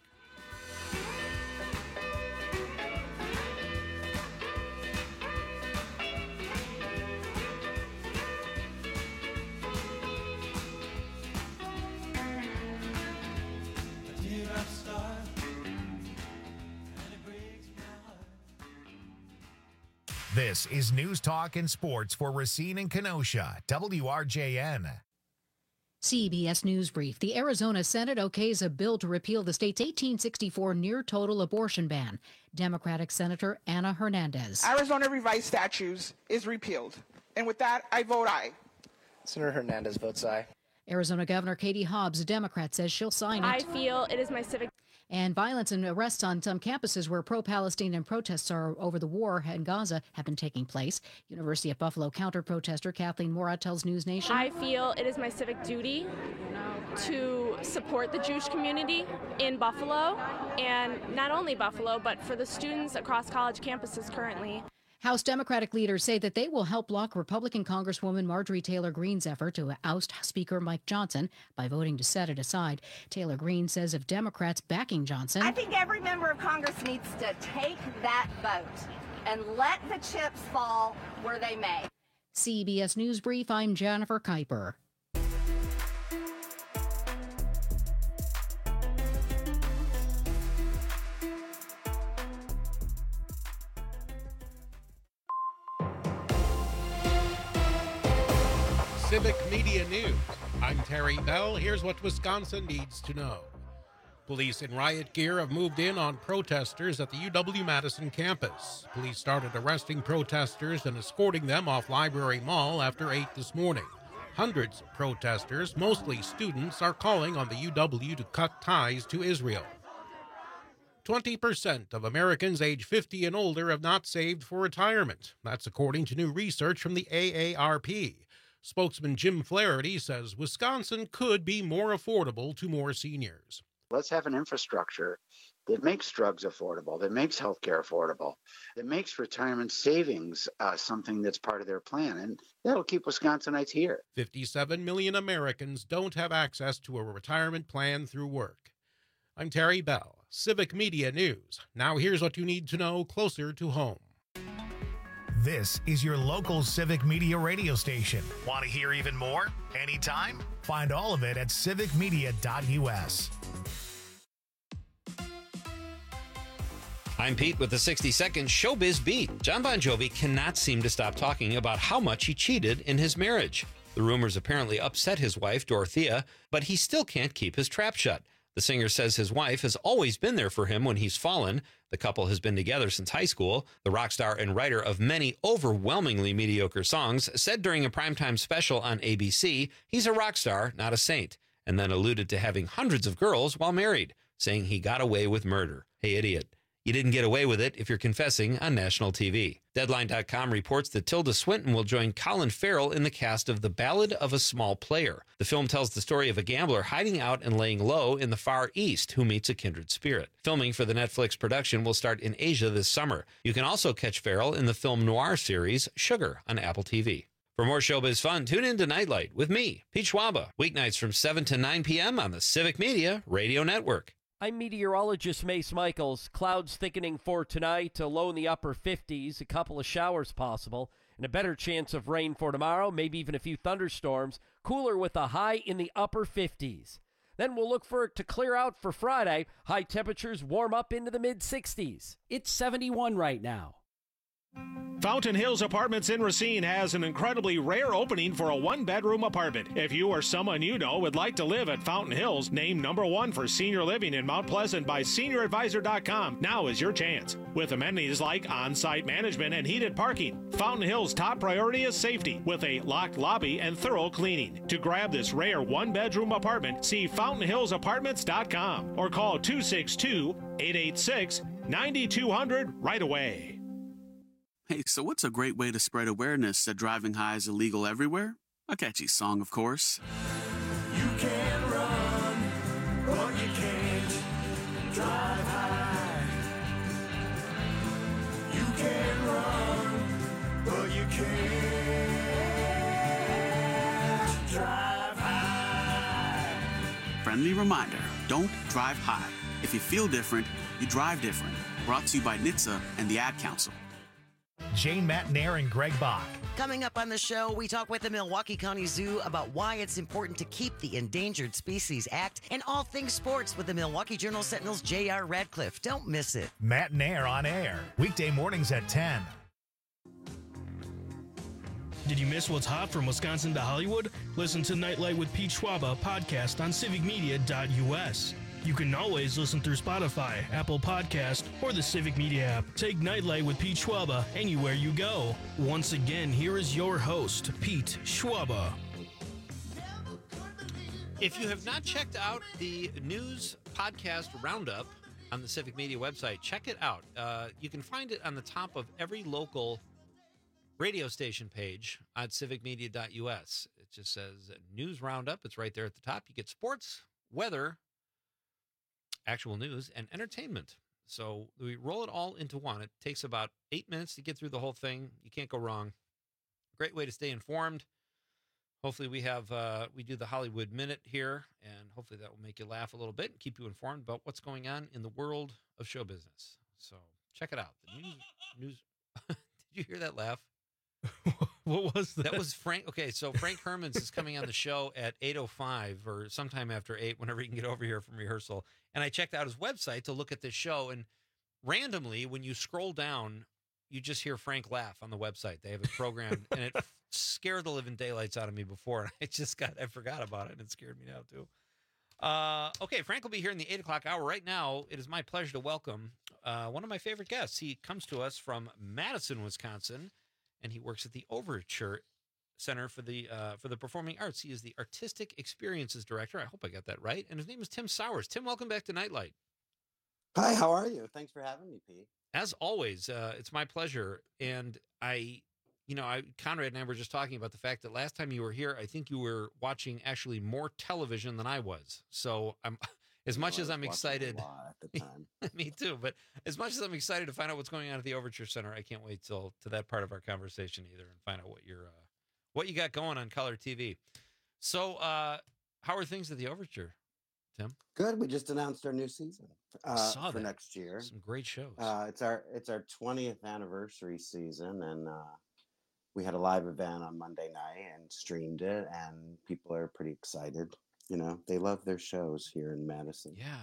This is News Talk and Sports for Racine and Kenosha, W R J N. C B S News Brief. The Arizona Senate okays a bill to repeal the state's eighteen sixty-four near-total abortion ban. Democratic Senator Ana Hernandez. Arizona revised statutes is repealed. And with that, I vote aye. Senator Hernandez votes aye. Arizona Governor Katie Hobbs, a Democrat, says she'll sign it. I feel it is my civic. And violence and arrests on some campuses where pro-Palestinian protests are over the war in Gaza have been taking place. University of Buffalo counter-protester Kathleen Mora tells News Nation. I feel it is my civic duty to support the Jewish community in Buffalo, and not only Buffalo, but for the students across college campuses currently. House Democratic leaders say that they will help block Republican Congresswoman Marjorie Taylor Greene's effort to oust Speaker Mike Johnson by voting to set it aside. Taylor Greene says if Democrats backing Johnson... I think every member of Congress needs to take that vote and let the chips fall where they may. C B S News Brief, I'm Jennifer Kuiper. Civic Media News. I'm Terry Bell. Here's what Wisconsin needs to know. Police in riot gear have moved in on protesters at the U W-Madison campus. Police started arresting protesters and escorting them off Library Mall after eight this morning. Hundreds of protesters, mostly students, are calling on the U W to cut ties to Israel. twenty percent of Americans age fifty and older have not saved for retirement. That's according to new research from the A A R P. Spokesman Jim Flaherty says Wisconsin could be more affordable to more seniors. Let's have an infrastructure that makes drugs affordable, that makes healthcare affordable, that makes retirement savings uh, something that's part of their plan. And that'll keep Wisconsinites here. fifty-seven million Americans don't have access to a retirement plan through work. I'm Terry Bell, Civic Media News. Now here's what you need to know closer to home. This is your local Civic Media radio station. Want to hear even more? Anytime? Find all of it at civic media dot U S. I'm Pete with the sixty second Showbiz Beat. John Bon Jovi cannot seem to stop talking about how much he cheated in his marriage. The rumors apparently upset his wife, Dorothea, but he still can't keep his trap shut. The singer says his wife has always been there for him when he's fallen. The couple has been together since high school. The rock star and writer of many overwhelmingly mediocre songs said during a primetime special on A B C, he's a rock star, not a saint, and then alluded to having hundreds of girls while married, saying he got away with murder. Hey, idiot. You didn't get away with it if you're confessing on national T V. Deadline dot com reports that Tilda Swinton will join Colin Farrell in the cast of The Ballad of a Small Player. The film tells the story of a gambler hiding out and laying low in the Far East who meets a kindred spirit. Filming for the Netflix production will start in Asia this summer. You can also catch Farrell in the film noir series Sugar on Apple T V. For more showbiz fun, tune in to Nightlight with me, Pete Schwaba, weeknights from seven to nine p.m. on the Civic Media Radio Network. I'm meteorologist Mace Michaels. Clouds thickening for tonight, a low in the upper fifties, a couple of showers possible, and a better chance of rain for tomorrow, maybe even a few thunderstorms. Cooler with a high in the upper fifties. Then we'll look for it to clear out for Friday. High temperatures warm up into the mid-sixties. It's seventy-one right now. Fountain Hills Apartments in Racine has an incredibly rare opening for a one-bedroom apartment. If you or someone you know would like to live at Fountain Hills, named number one for senior living in Mount Pleasant by senior advisor dot com, now is your chance. With amenities like on-site management and heated parking, Fountain Hills' top priority is safety, with a locked lobby and thorough cleaning. To grab this rare one-bedroom apartment, see fountain hills apartments dot com or call two six two, eight eight six, nine two zero zero right away. Hey, so what's a great way to spread awareness that driving high is illegal everywhere? A catchy song, of course. You can run, but you can't drive high. You can run, but you can't drive high. Friendly reminder, don't drive high. If you feel different, you drive different. Brought to you by N H T S A and the Ad Council. Jane Matnair and Greg Bach. Coming up on the show, we talk with the Milwaukee County Zoo about why it's important to keep the Endangered Species Act and all things sports with the Milwaukee Journal-Sentinel's J R Radcliffe. Don't miss it. Matnair on air, weekday mornings at ten. Did you miss what's hot from Wisconsin to Hollywood? Listen to Nightlight with Pete Schwaba podcast on civic media dot U S. You can always listen through Spotify, Apple Podcast, or the Civic Media app. Take Nightlight with Pete Schwaba anywhere you go. Once again, here is your host, Pete Schwaba. If you have not checked out the news podcast roundup on the Civic Media website, check it out. Uh, you can find it on the top of every local radio station page at civic media dot U S. It just says news roundup. It's right there at the top. You get sports, weather, actual news, and entertainment. So we roll it all into one. It takes about eight minutes to get through the whole thing. You can't go wrong. Great way to stay informed. Hopefully we have uh, we do the Hollywood Minute here, and hopefully that will make you laugh a little bit and keep you informed about what's going on in the world of show business. So check it out. The news. news. Did you hear that laugh? What was that? That was Frank. Okay, so Frank Hermans is coming on the show at eight oh five or sometime after eight, whenever he can get over here from rehearsal. And I checked out his website to look at this show, and randomly, when you scroll down, you just hear Frank laugh on the website. They have it programmed, and it scared the living daylights out of me before, and I just got, I forgot about it, and it scared me now, too. Uh, okay, Frank will be here in the eight o'clock hour. Right now, it is my pleasure to welcome uh, one of my favorite guests. He comes to us from Madison, Wisconsin, and he works at the Overture Center for the uh, for the Performing Arts. He is the Artistic Experiences Director. I hope I got that right. And his name is Tim Sowers. Tim, welcome back to Nightlight. Hi, how are you? Thanks for having me, Pete. As always, uh, it's my pleasure. And I, you know, I Conrad and I were just talking about the fact that last time you were here, I think you were watching actually more television than I was. So I'm as much as I'm excited. A lot at the time. Me too. But as much as I'm excited to find out what's going on at the Overture Center, I can't wait till to that part of our conversation either and find out what you're uh, what you got going on Color T V. So, uh, how are things at the Overture, Tim? Good. We just announced our new season uh, saw for that. next year. Some great shows. Uh, it's our it's our twentieth anniversary season, and uh, we had a live event on Monday night and streamed it, and people are pretty excited. You know, they love their shows here in Madison. Yeah.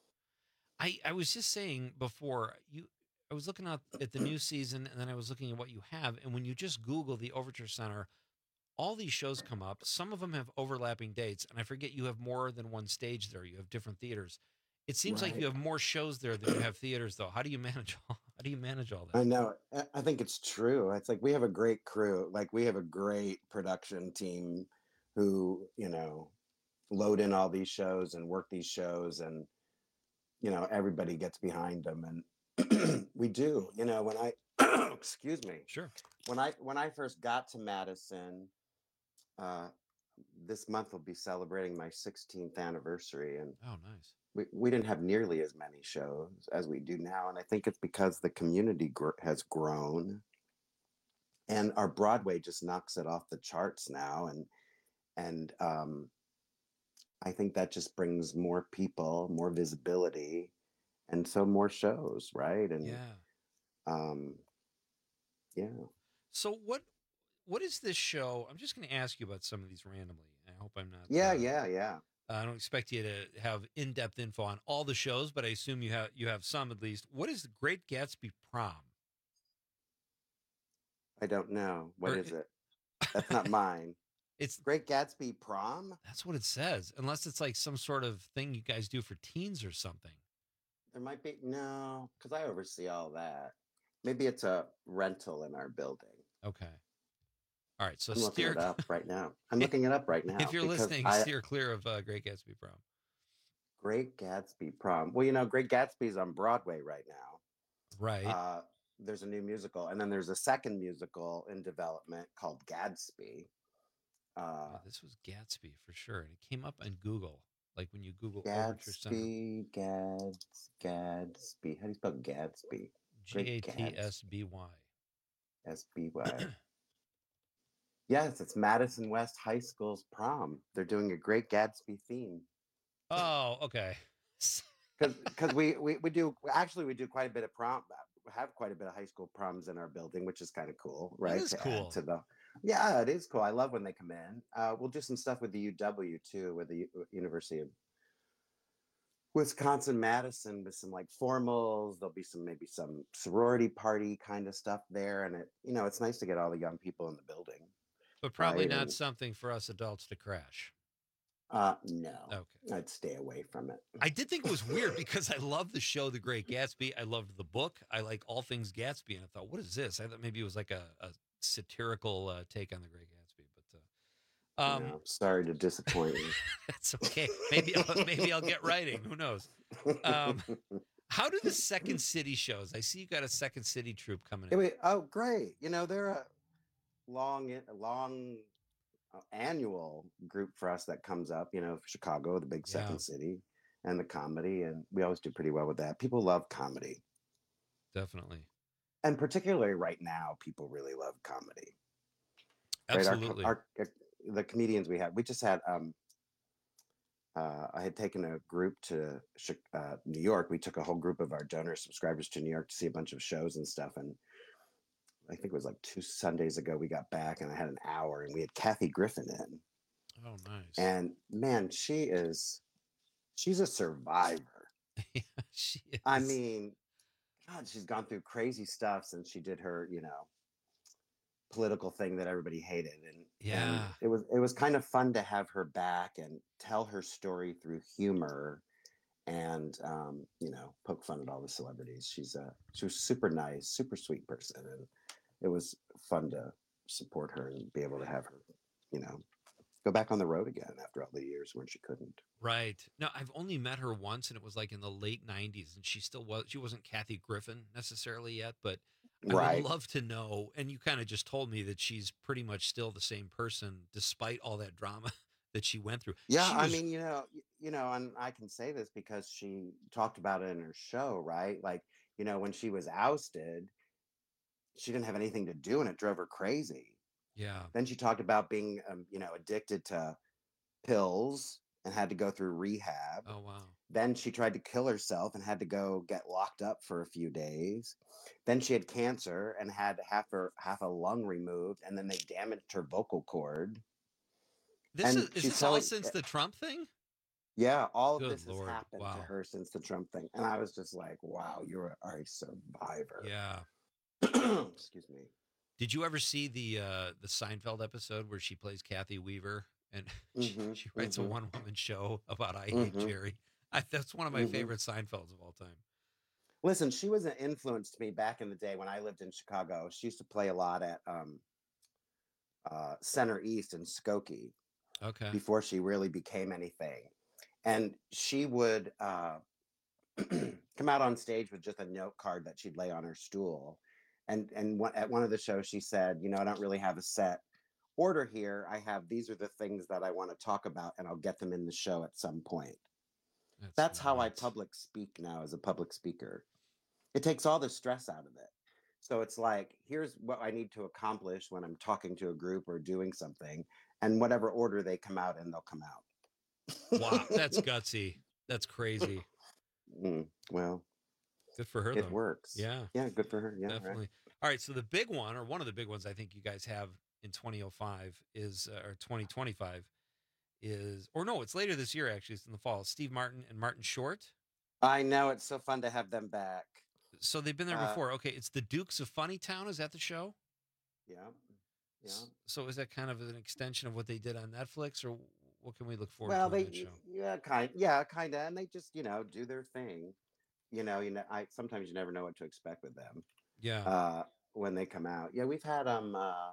I I was just saying before, you I was looking at, at the new season, and then I was looking at what you have, and when you just Google the Overture Center, all these shows come up. Some of them have overlapping dates, and I forget you have more than one stage there. You have different theaters. It seems Right. like you have more shows there than you have theaters, though. How do you manage all? How do you manage all that? I know. I- I think it's true. It's like we have a great crew. Like we have a great production team who, you know, load in all these shows and work these shows, and you know, everybody gets behind them. And we do. You know, when I excuse me. Sure. When I when I first got to Madison, uh, this month will be celebrating my sixteenth anniversary, and Oh, nice. we, we didn't have nearly as many shows as we do now. And I think it's because the community gr- has grown, and our Broadway just knocks it off the charts now. And, and, um, I think that just brings more people, more visibility, and so more shows, right? And, Yeah. um, yeah. So what what is this show? I'm just going to ask you about some of these randomly. I hope I'm not. Yeah, uh, yeah, yeah. I don't expect you to have in-depth info on all the shows, but I assume you have you have some at least. What is the Great Gatsby Prom? I don't know. What Or- is it? That's not mine. It's Great Gatsby Prom? That's what it says. Unless it's like some sort of thing you guys do for teens or something. There might be, no, because I oversee all that. Maybe it's a rental in our building. Okay. All right. So I'm looking steer it up right now. I'm looking it up right now. if you're because listening, I- steer clear of uh, Great Gatsby Prom. Great Gatsby Prom. Well, you know, Great Gatsby's on Broadway right now. Right. Uh, there's a new musical, and then there's a second musical in development called Gadsby. Uh, Yeah, this was Gatsby for sure, and it came up on Google. Like when you Google Overture Center, Gadsby, Gads, Gadsby. How do you spell Gadsby? G A T S B Y. S B Y. Yes, it's Madison West High School's prom. They're doing a Great Gatsby theme. Oh, okay. Because we, we we do actually we do quite a bit of prom, have quite a bit of high school proms in our building, which is kind of cool, right? is To add cool. To the, yeah, it is cool. I love when they come in. Uh, we'll do some stuff with the U W too, with the U- University of Wisconsin Madison, with some like formals. There'll be some maybe some sorority party kind of stuff there, and it you know it's nice to get all the young people in the building. But probably right? not And, something for us adults to crash. uh, no, Okay. I'd stay away from it. I did think it was weird because I love the show The Great Gatsby. I loved the book. I like all things Gatsby. And I thought, what is this? I thought maybe it was like a, a satirical uh, take on The Great Gatsby. But uh, um, No, sorry to disappoint you. that's okay. Maybe I'll, maybe I'll get writing. Who knows? Um, how do the Second City shows? I see you got a Second City troupe coming Yeah, in. wait, oh, great. You know, they're a long, a long uh, annual group for us that comes up, you know, Chicago, the big Second Yeah. City, and the comedy. And we always do pretty well with that. People love comedy. Definitely. And particularly right now, people really love comedy. Right? Our, Absolutely. our, our, the comedians we had, we just had, um, uh, I had taken a group to Chi- uh, New York. We took a whole group of our donor subscribers to New York to see a bunch of shows and stuff. And I think it was like two Sundays ago we got back and I had an hour and we had Kathy Griffin in. Oh, nice. And man, she is, she's a survivor. She is. I mean, God, she's gone through crazy stuff since she did her, you know, political thing that everybody hated. And, and Yeah. it was, it was kind of fun to have her back and tell her story through humor and, um, you know, poke fun at all the celebrities. She's a, she was super nice, super sweet person. And it was fun to support her and be able to have her, you know, go back on the road again after all the years when she couldn't. Right. No, I've only met her once, and it was like in the late nineties, and she still was. She wasn't Kathy Griffin necessarily yet, but I Right. would love to know. And you kind of just told me that she's pretty much still the same person, despite all that drama that she went through. Yeah, She I was- mean, you know, y- you know, and I can say this because she talked about it in her show, right? Like, you know, when she was ousted, she didn't have anything to do, and it drove her crazy. yeah, Then she talked about being, um, you know, addicted to pills and had to go through rehab. oh wow, Then she tried to kill herself and had to go get locked up for a few days. Then she had cancer and had half her half a lung removed, and then they damaged her vocal cord. this And is is she's this all telling- since the Trump thing? Yeah, all of Good this Lord, has happened wow. to her since the Trump thing. And I was just like, wow, you're a, a survivor. Yeah. Excuse me. Did you ever see the uh the Seinfeld episode where she plays Kathy Weaver and she, Mhm, she writes mhm. a one woman show about I Hate Mhm. Jerry? I, that's one of my Mhm. favorite Seinfelds of all time. Listen, she was an influence to me back in the day when I lived in Chicago. She used to play a lot at um, uh, Center East in Skokie Okay. before she really became anything. And she would uh, come out on stage with just a note card that she'd lay on her stool. And and one, at one of the shows, she said, you know, I don't really have a set order here. I have, these are the things that I want to talk about, and I'll get them in the show at some point. That's, That's how I nuts. public speak now as a public speaker. It takes all the stress out of it. So it's like, here's what I need to accomplish when I'm talking to a group or doing something, and whatever order they come out in, they'll come out. Wow, that's gutsy. That's crazy. Mm, well, Good for her, it though. works. Yeah, Yeah, good for her. Yeah, right. definitely. All right, so the big one, or one of the big ones, I think you guys have in twenty oh five is, uh, or twenty twenty-five is, or no, it's later this year actually. It's in the fall. Steve Martin and Martin Short. I know, it's so fun to have them back. So they've been there Uh, before. Okay, it's the Dukes of Funnytown. Is that the show? Yeah. Yeah. S- So is that kind of an extension of what they did on Netflix, or what can we look forward Well, to on they that show? yeah, kind yeah, kind of, and they just, you know, do their thing. You know, you know, I sometimes you never know what to expect with them. Yeah. Uh, when they come out. Yeah, we've had um uh,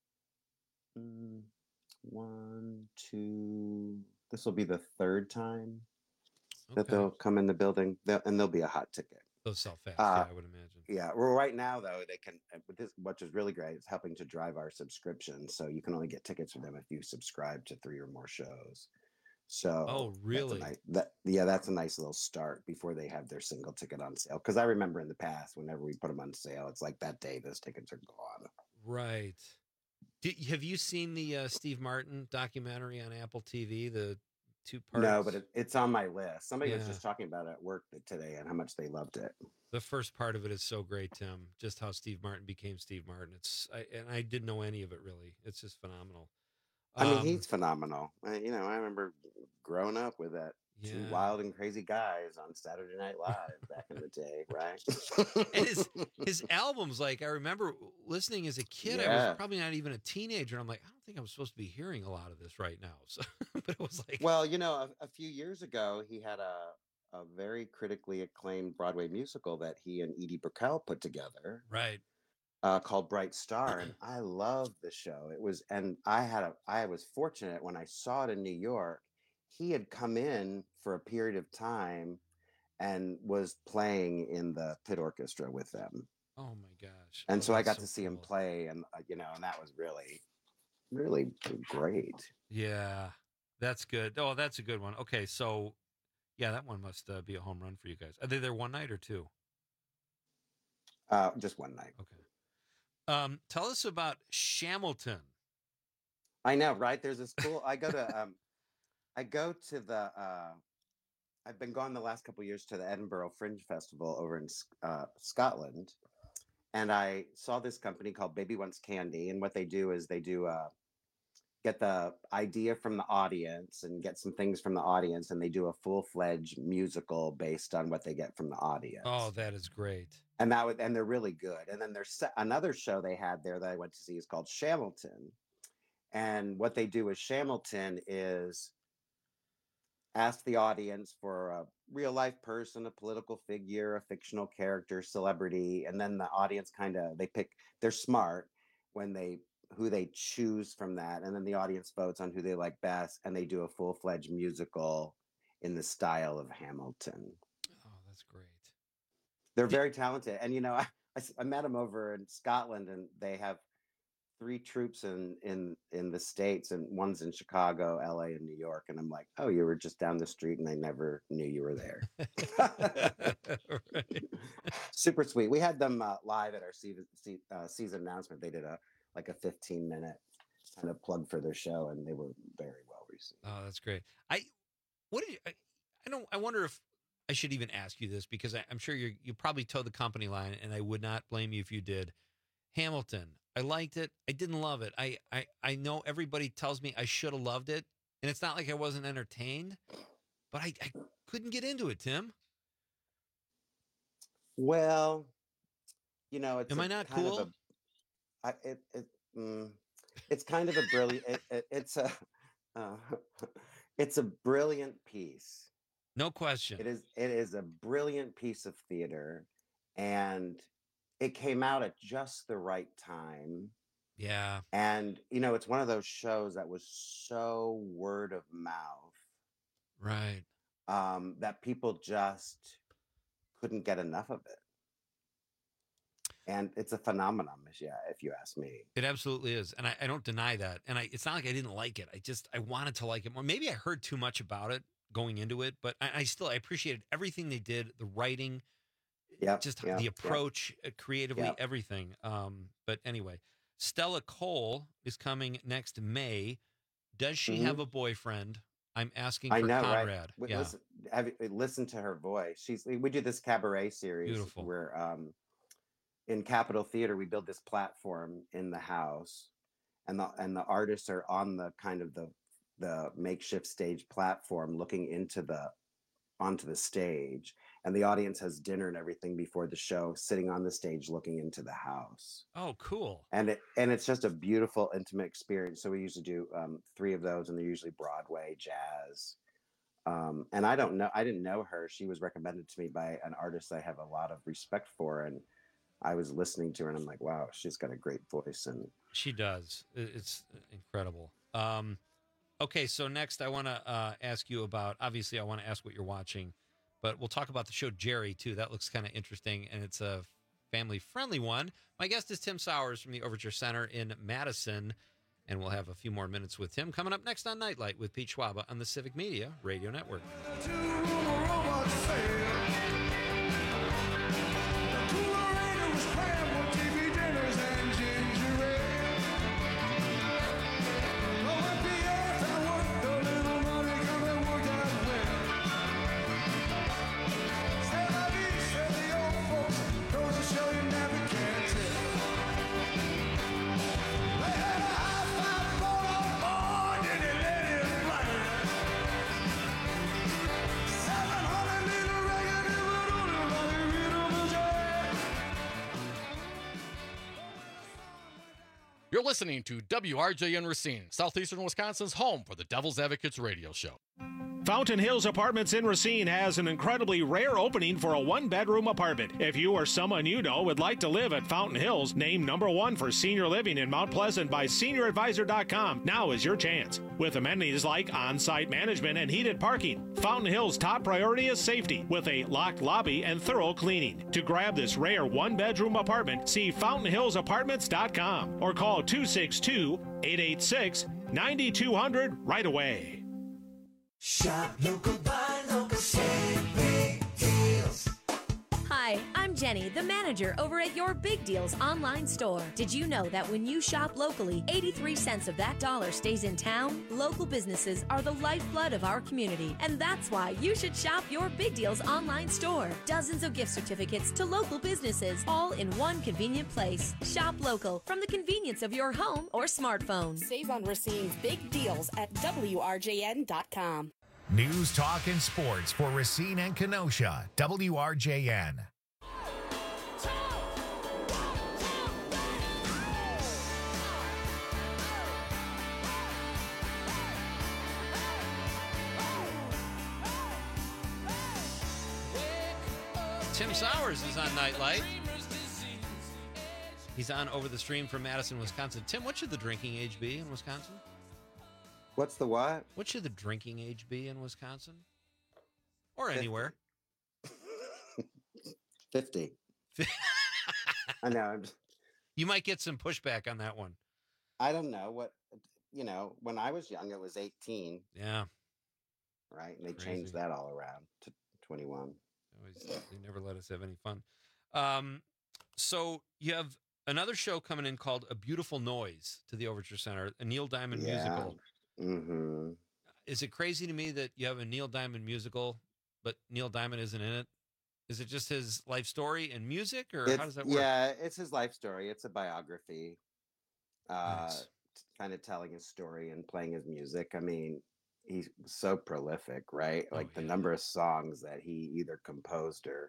mm, one, two. This will be the third time that Okay. they'll come in the building, they'll, and there'll be a hot ticket. Those sell fast. Uh, yeah, I would imagine. Yeah, well, right now though, they can. uh, With this, which is really great, it's helping to drive our subscription. So you can only get tickets for them if you subscribe to three or more shows. So Oh, that's a really? nice- that yeah, that's a nice little start before they have their single ticket on sale. Because I remember in the past, whenever we put them on sale, it's like that day those tickets are gone. Right. Did, have you seen the uh, Steve Martin documentary on Apple T V? The two parts. No, but it, it's on my list. Somebody was Yeah. just talking about it at work th- today and how much they loved it. The first part of it is so great, Tim. Just how Steve Martin became Steve Martin. It's I, and I didn't know any of it really. It's just phenomenal. I mean, Um, he's phenomenal. I, you know, I remember growing up with that Yeah. Two wild and crazy guys on Saturday Night Live back in the day, right? And his his albums, like I remember listening as a kid. I Yeah. was probably not even a teenager. I'm like, I don't think I'm supposed to be hearing a lot of this right now. So, but it was like, Well, you know, a, a few years ago, he had a a very critically acclaimed Broadway musical that he and Edie Brickell put together. Right. Uh, called Bright Star, and I loved the show. It was, and I had a, I was fortunate when I saw it in New York. He had come in for a period of time, and was playing in the pit orchestra with them. oh my gosh. And Oh, so I that's got to see him play, and uh, you know, and that was really, really great. Yeah, that's good. Oh, that's a good one. Okay, so yeah, that one must uh, be a home run for you guys. Are they there one night or two? Uh, just one night. Okay. Um, tell us about Shamilton. I know, right? There's a school. I go to, um, I go to the. Uh, I've been gone the last couple of years to the Edinburgh Fringe Festival over in uh, Scotland, and I saw this company called Baby Wants Candy, and what they do is they do uh, get the idea from the audience and get some things from the audience, and they do a full-fledged musical based on what they get from the audience. Oh, that is great. And that would, and they're really good. And then there's se- another show they had there that I went to see is called Shamilton. And what they do with Shamilton is ask the audience for a real life person, a political figure, a fictional character, celebrity, and then the audience kind of, they pick, they're smart when they, who they choose from that. And then the audience votes on who they like best, and they do a full-fledged musical in the style of Hamilton. Oh, that's great. They're very talented. And, you know, I, I, I met them over in Scotland, and they have three troops in, in, in the States, and one's in Chicago, L A, and New York. And I'm like, oh, you were just down the street and they never knew you were there. Right. Super sweet. We had them uh, live at our season, uh, season announcement. They did a, like a fifteen minute kind of plug for their show, and they were very well received. Oh, that's great. I, what did you, I, I don't, I wonder if I should even ask you this, because I, I'm sure you you probably towed the company line, and I would not blame you if you did. Hamilton, I liked it. I didn't love it. I I, I know everybody tells me I should have loved it, and it's not like I wasn't entertained, but I, I couldn't get into it, Tim. Well, you know, it's Am a I not kind of cool? a- I, it, it, mm, it's kind of a brilliant. It, it, it's a, uh, it's a brilliant piece. No question. It is. It is a brilliant piece of theater, and it came out at just the right time. Yeah. And you know, it's one of those shows that was so word of mouth, Right. um, that people just couldn't get enough of it. And it's a phenomenon, yeah, if you ask me. It absolutely is, and I, I don't deny that. And I, it's not like I didn't like it. I just I wanted to like it more. Maybe I heard too much about it going into it, but I, I still I appreciated everything they did, the writing, yeah, just yeah, the yeah. approach, uh, creatively, Yep. everything. Um, but anyway, Stella Cole is coming next May. Does she Mhm. have a boyfriend? I'm asking I for know, Conrad. right? W- Yeah, Listen, have, you- listen to her voice. She's. We do this cabaret series Beautiful. where, um, in Capitol Theater, we build this platform in the house, and the and the artists are on the kind of the the makeshift stage platform, looking into the onto the stage, and the audience has dinner and everything before the show, sitting on the stage looking into the house. Oh, cool. And it and it's just a beautiful, intimate experience. So we usually do um, three of those, and they're usually Broadway, jazz. Um, and I don't know, I didn't know her. She was recommended to me by an artist I have a lot of respect for, and I was listening to her, and I'm like, wow, she's got a great voice. And She does. I- It's incredible. Um, okay, so next I want to uh, ask you about, obviously I want to ask what you're watching, but we'll talk about the show Jerry, too. That looks kind of interesting, and it's a family-friendly one. My guest is Tim Sowers from the Overture Center in Madison, and we'll have a few more minutes with him coming up next on Nightlight with Pete Schwaba on the Civic Media Radio Network. listening to W R J N Racine, Southeastern Wisconsin's home for the Devil's Advocates radio show. Fountain Hills Apartments in Racine has an incredibly rare opening for a one-bedroom apartment. If you or someone you know would like to live at Fountain Hills, named number one for senior living in Mount Pleasant by senior advisor dot com, now is your chance. With amenities like on-site management and heated parking, Fountain Hills' top priority is safety with a locked lobby and thorough cleaning. To grab this rare one-bedroom apartment, see fountain hills apartments dot com or call two six two, eight eight six, nine two zero zero right away. Shop local, buy local, save big deals. Hi, I'm Jenny, the manager over at Your Big Deals online store. Did you know that when you shop locally, eighty-three cents of that dollar stays in town? Local businesses are the lifeblood of our community, and that's why you should shop Your Big Deals online store. Dozens of gift certificates to local businesses, all in one convenient place. Shop local from the convenience of your home or smartphone. Save on Racine's big deals at W R J N dot com. News, talk, and sports for Racine and Kenosha. W R J N. Tim Sowers is on Nightlight. He's on over the stream from Madison, Wisconsin. Tim, what should the drinking age be in Wisconsin? What's the what? What should the drinking age be in Wisconsin? Or anywhere? fifty. I know. I'm just, you might get some pushback on that one. I don't know. What, you know, when I was young, it was eighteen. Yeah. Right? And they Crazy. changed that all around to twenty-one. Always, they never let us have any fun. Um, so you have another show coming in called A Beautiful Noise to the Overture Center, a Neil Diamond Yeah. musical. Mm-hmm. Is it crazy to me that you have a Neil Diamond musical, but Neil Diamond isn't in it? Is it just his life story and music, or It's- how does that work? Yeah, it's his life story. It's a biography. Uh, Nice. Kind of telling his story and playing his music. I mean, he's so prolific, right? Oh, Like the number of songs that he either composed or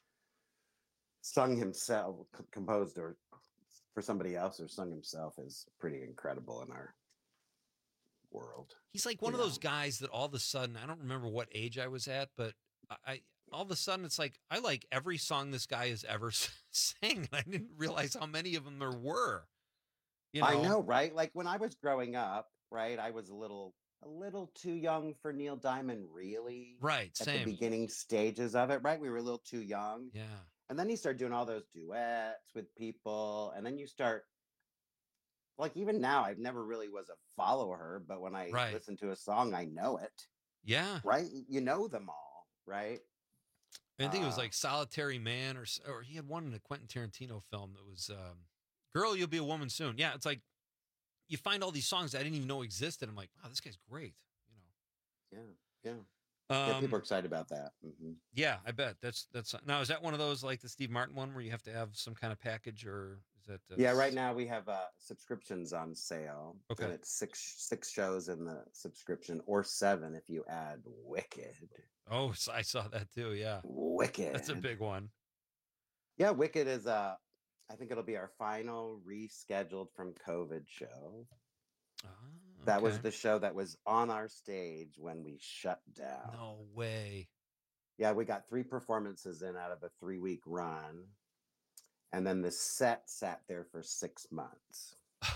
sung himself, c- composed or for somebody else or sung himself is pretty incredible in our world. He's like one you of those know? guys that all of a sudden, I don't remember what age I was at, but I, I all of a sudden it's like I like every song this guy has ever sang. I didn't realize how many of them there were. You know? I know, right? Like when I was growing up, right? I was a little a little too young for Neil Diamond, really. Right, At same. the beginning stages of it, right? We were a little too young. Yeah. And then he started doing all those duets with people. And then you start, like, even now, I've never really was a follower, but when I Right. listen to a song, I know it, Yeah. right? You know them all, right? I think it was Uh, like Solitary Man, or s- or he had one in a Quentin Tarantino film that was um, "Girl, You'll Be a Woman Soon." Yeah, it's like you find all these songs I didn't even know existed. I'm like, wow, this guy's great. Yeah, yeah. yeah, Um, people are excited about that. hmm Yeah, I bet that's that's now. Is that one of those like the Steve Martin one where you have to have some kind of package, or is that? Uh, Yeah, right now we have uh, subscriptions on sale. Okay. And it's six six shows in the subscription, or seven if you add Wicked. Oh, so I saw that too. Yeah, Wicked. that's a big one. Yeah, Wicked is uh I think it'll be our final rescheduled from COVID show. That was okay. the show that was on our stage when we shut down. No way. Yeah, we got three performances in out of a three week run. And then the set sat there for six months.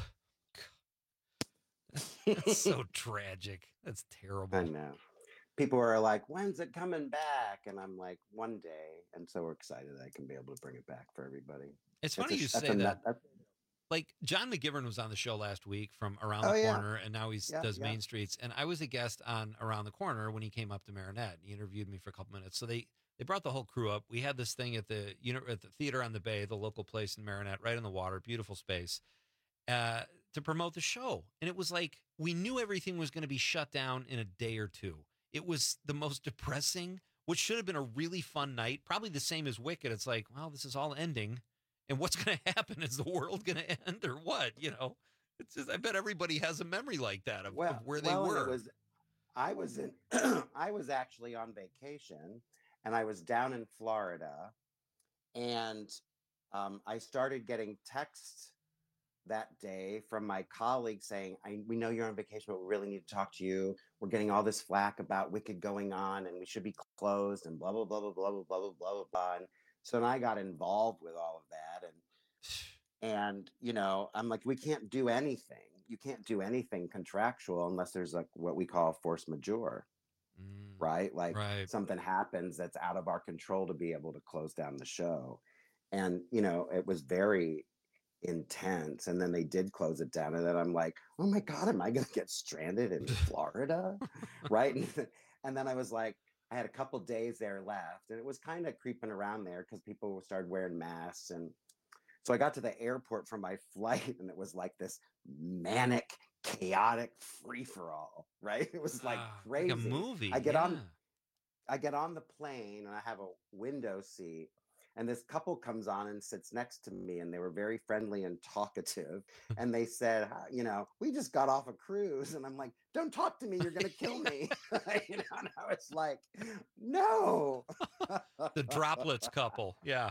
That's so tragic. That's terrible. I know. People are like, when's it coming back? And I'm like, one day. And so we're excited I can be able to bring it back for everybody. It's a funny you sh- that's say a that. nut- that's- Like John McGivern was on the show last week from Around Oh, the yeah. Corner, and now he Yeah, does yeah. Main Streets. And I was a guest on Around the Corner when he came up to Marinette. He interviewed me for a couple minutes. So they they brought the whole crew up. We had this thing at the you know at the Theater on the Bay, the local place in Marinette, right on the water, beautiful space, uh, to promote the show. And it was like we knew everything was going to be shut down in a day or two. It was the most depressing, which should have been a really fun night, probably the same as Wicked. It's like, well, this is all ending. And what's going to happen? Is the world going to end or what? You know, it's just, I bet everybody has a memory like that of, well, of where they well, and were. It was, I was in, I was actually on vacation, and I was down in Florida, and um, I started getting texts that day from my colleague saying, I, we know you're on vacation, but we really need to talk to you. We're getting all this flack about Wicked going on and we should be closed and blah, blah, blah, blah, blah, blah, blah, blah, blah, blah, blah. And so then I got involved with all of that. And, and, you know, I'm like, we can't do anything. You can't do anything contractual unless there's like what we call force majeure, mm, right? Like right. something happens that's out of our control to be able to close down the show. And, you know, it was very intense, and then they did close it down, and then I'm like, oh my god, am I gonna get stranded in Florida? Right? And, and then I was like, I had a couple days there left, and it was kind of creeping around there because people started wearing masks. And so I got to the airport from my flight, and it was like this manic, chaotic free-for-all, right? It was like uh, crazy. Like a movie. I get yeah. on I get on the plane, and I have a window seat. And this couple comes on and sits next to me, and they were very friendly and talkative. And they said, you know, we just got off a cruise. And I'm like, don't talk to me. You're going to kill me. You know, and I was like, no. The droplets couple. Yeah.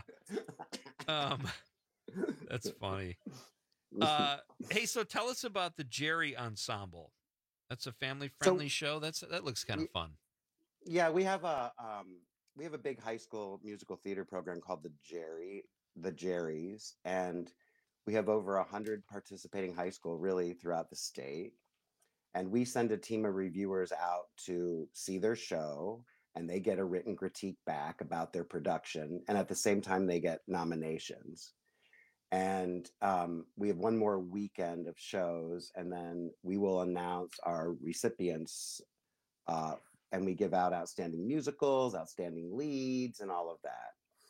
Um, that's funny. Uh, hey, so tell us about the Jerry Ensemble. That's a family-friendly so, show. That's That looks kind of fun. Yeah, we have a... Um, we have a big high school musical theater program called the Jerry, the Jerrys, and we have over a hundred participating high school really throughout the state. And we send a team of reviewers out to see their show, and they get a written critique back about their production. And at the same time, they get nominations. And um, we have one more weekend of shows, and then we will announce our recipients uh, and we give out outstanding musicals, outstanding leads, and all of that.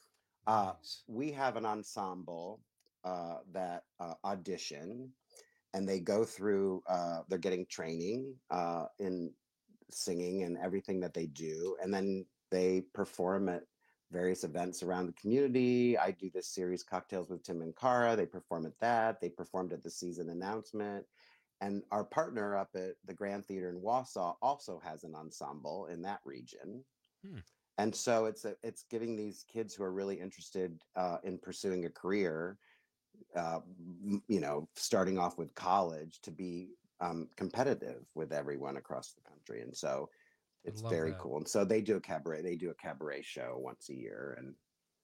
Uh, nice. We have an ensemble uh, that uh, audition, and they go through, uh, they're getting training uh, in singing and everything that they do, and then they perform at various events around the community. I do this series, Cocktails with Tim and Cara. They perform at that. They performed at the season announcement. And our partner up at the Grand Theater in Wausau also has an ensemble in that region. Hmm. And so it's a, it's giving these kids who are really interested uh, in pursuing a career, uh, you know, starting off with college, to be um, competitive with everyone across the country. And so it's very that. cool. And so they do a cabaret, they do a cabaret show once a year. And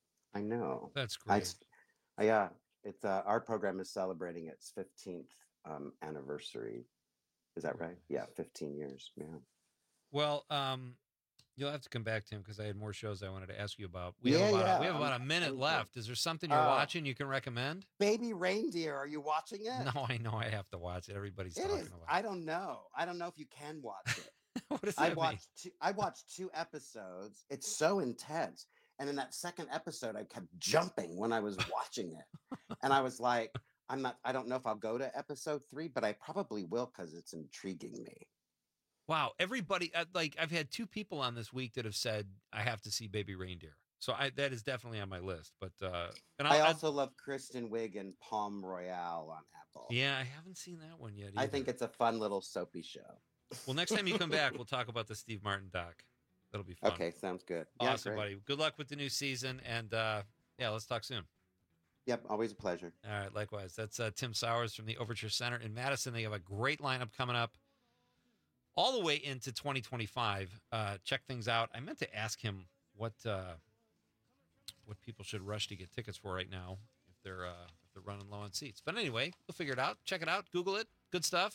I know. That's great. I, yeah, it's uh, our program is celebrating its fifteenth um anniversary. Is that right? Yeah, fifteen years. Yeah. Well, um you'll have to come back to him because I had more shows I wanted to ask you about. We yeah, have about yeah. a, we have about a minute left. Is there something you're uh, watching you can recommend? Baby Reindeer. Are you watching it? No, I know I have to watch it. Everybody's it talking is, about it. I don't know. I don't know if you can watch it. What does I that watched mean? two, I watched two episodes. It's so intense. And in that second episode, I kept jumping when I was watching it. And I was like, I'm not, I don't know if I'll go to episode three, but I probably will because it's intriguing me. Wow. Everybody, uh, like I've had two people on this week that have said, I have to see Baby Reindeer. So I, that is definitely on my list. But, uh, and I also I'd, love Kristen Wiig and Palm Royale on Apple. Yeah, I haven't seen that one yet either. I think it's a fun little soapy show. Well, next time you come back, we'll talk about the Steve Martin doc. That'll be fun. Okay, sounds good. Awesome, yeah, buddy. Good luck with the new season. And, uh, yeah, let's talk soon. Yep, always a pleasure. All right, likewise. That's uh, Tim Sowers from the Overture Center in Madison. They have a great lineup coming up all the way into twenty twenty-five. Uh, check things out. I meant to ask him what uh, what people should rush to get tickets for right now if they're uh, if they're running low on seats. But anyway, we'll figure it out. Check it out. Google it. Good stuff.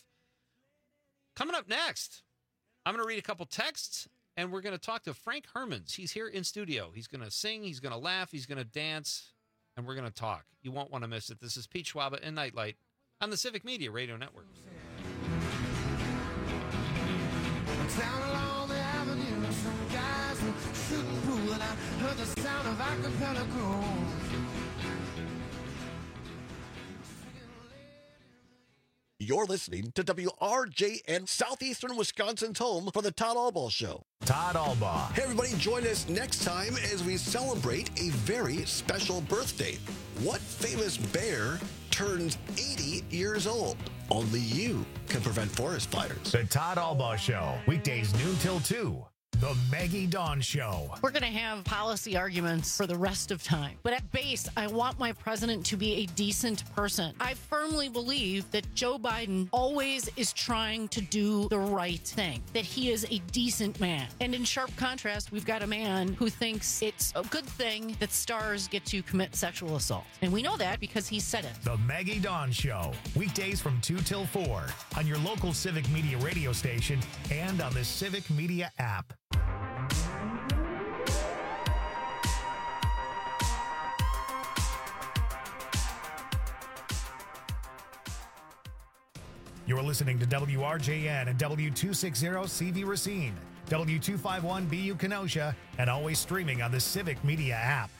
Coming up next, I'm going to read a couple texts, and we're going to talk to Frank Hermans. He's here in studio. He's going to sing. He's going to laugh. He's going to dance. And we're going to talk. You won't want to miss it. This is Pete Schwaba and Nightlight on the Civic Media Radio Network. Down along the avenue, some guys were shooting pool, and I heard the sound of acapella groans. You're listening to W R J N, Southeastern Wisconsin's home for the Todd Albaugh Show. Todd Albaugh. Hey, everybody, join us next time as we celebrate a very special birthday. What famous bear turns eighty years old? Only you can prevent forest fires. The Todd Albaugh Show, weekdays noon till two The Maggie Dawn Show. We're going to have policy arguments for the rest of time. But at base, I want my president to be a decent person. I firmly believe that Joe Biden always is trying to do the right thing, that he is a decent man. And in sharp contrast, we've got a man who thinks it's a good thing that stars get to commit sexual assault. And we know that because he said it. The Maggie Dawn Show. Weekdays from two till four on your local Civic Media radio station and on the Civic Media app. You're listening to W R J N and W two sixty C V Racine, W two fifty-one B U Kenosha, and always streaming on the Civic Media app.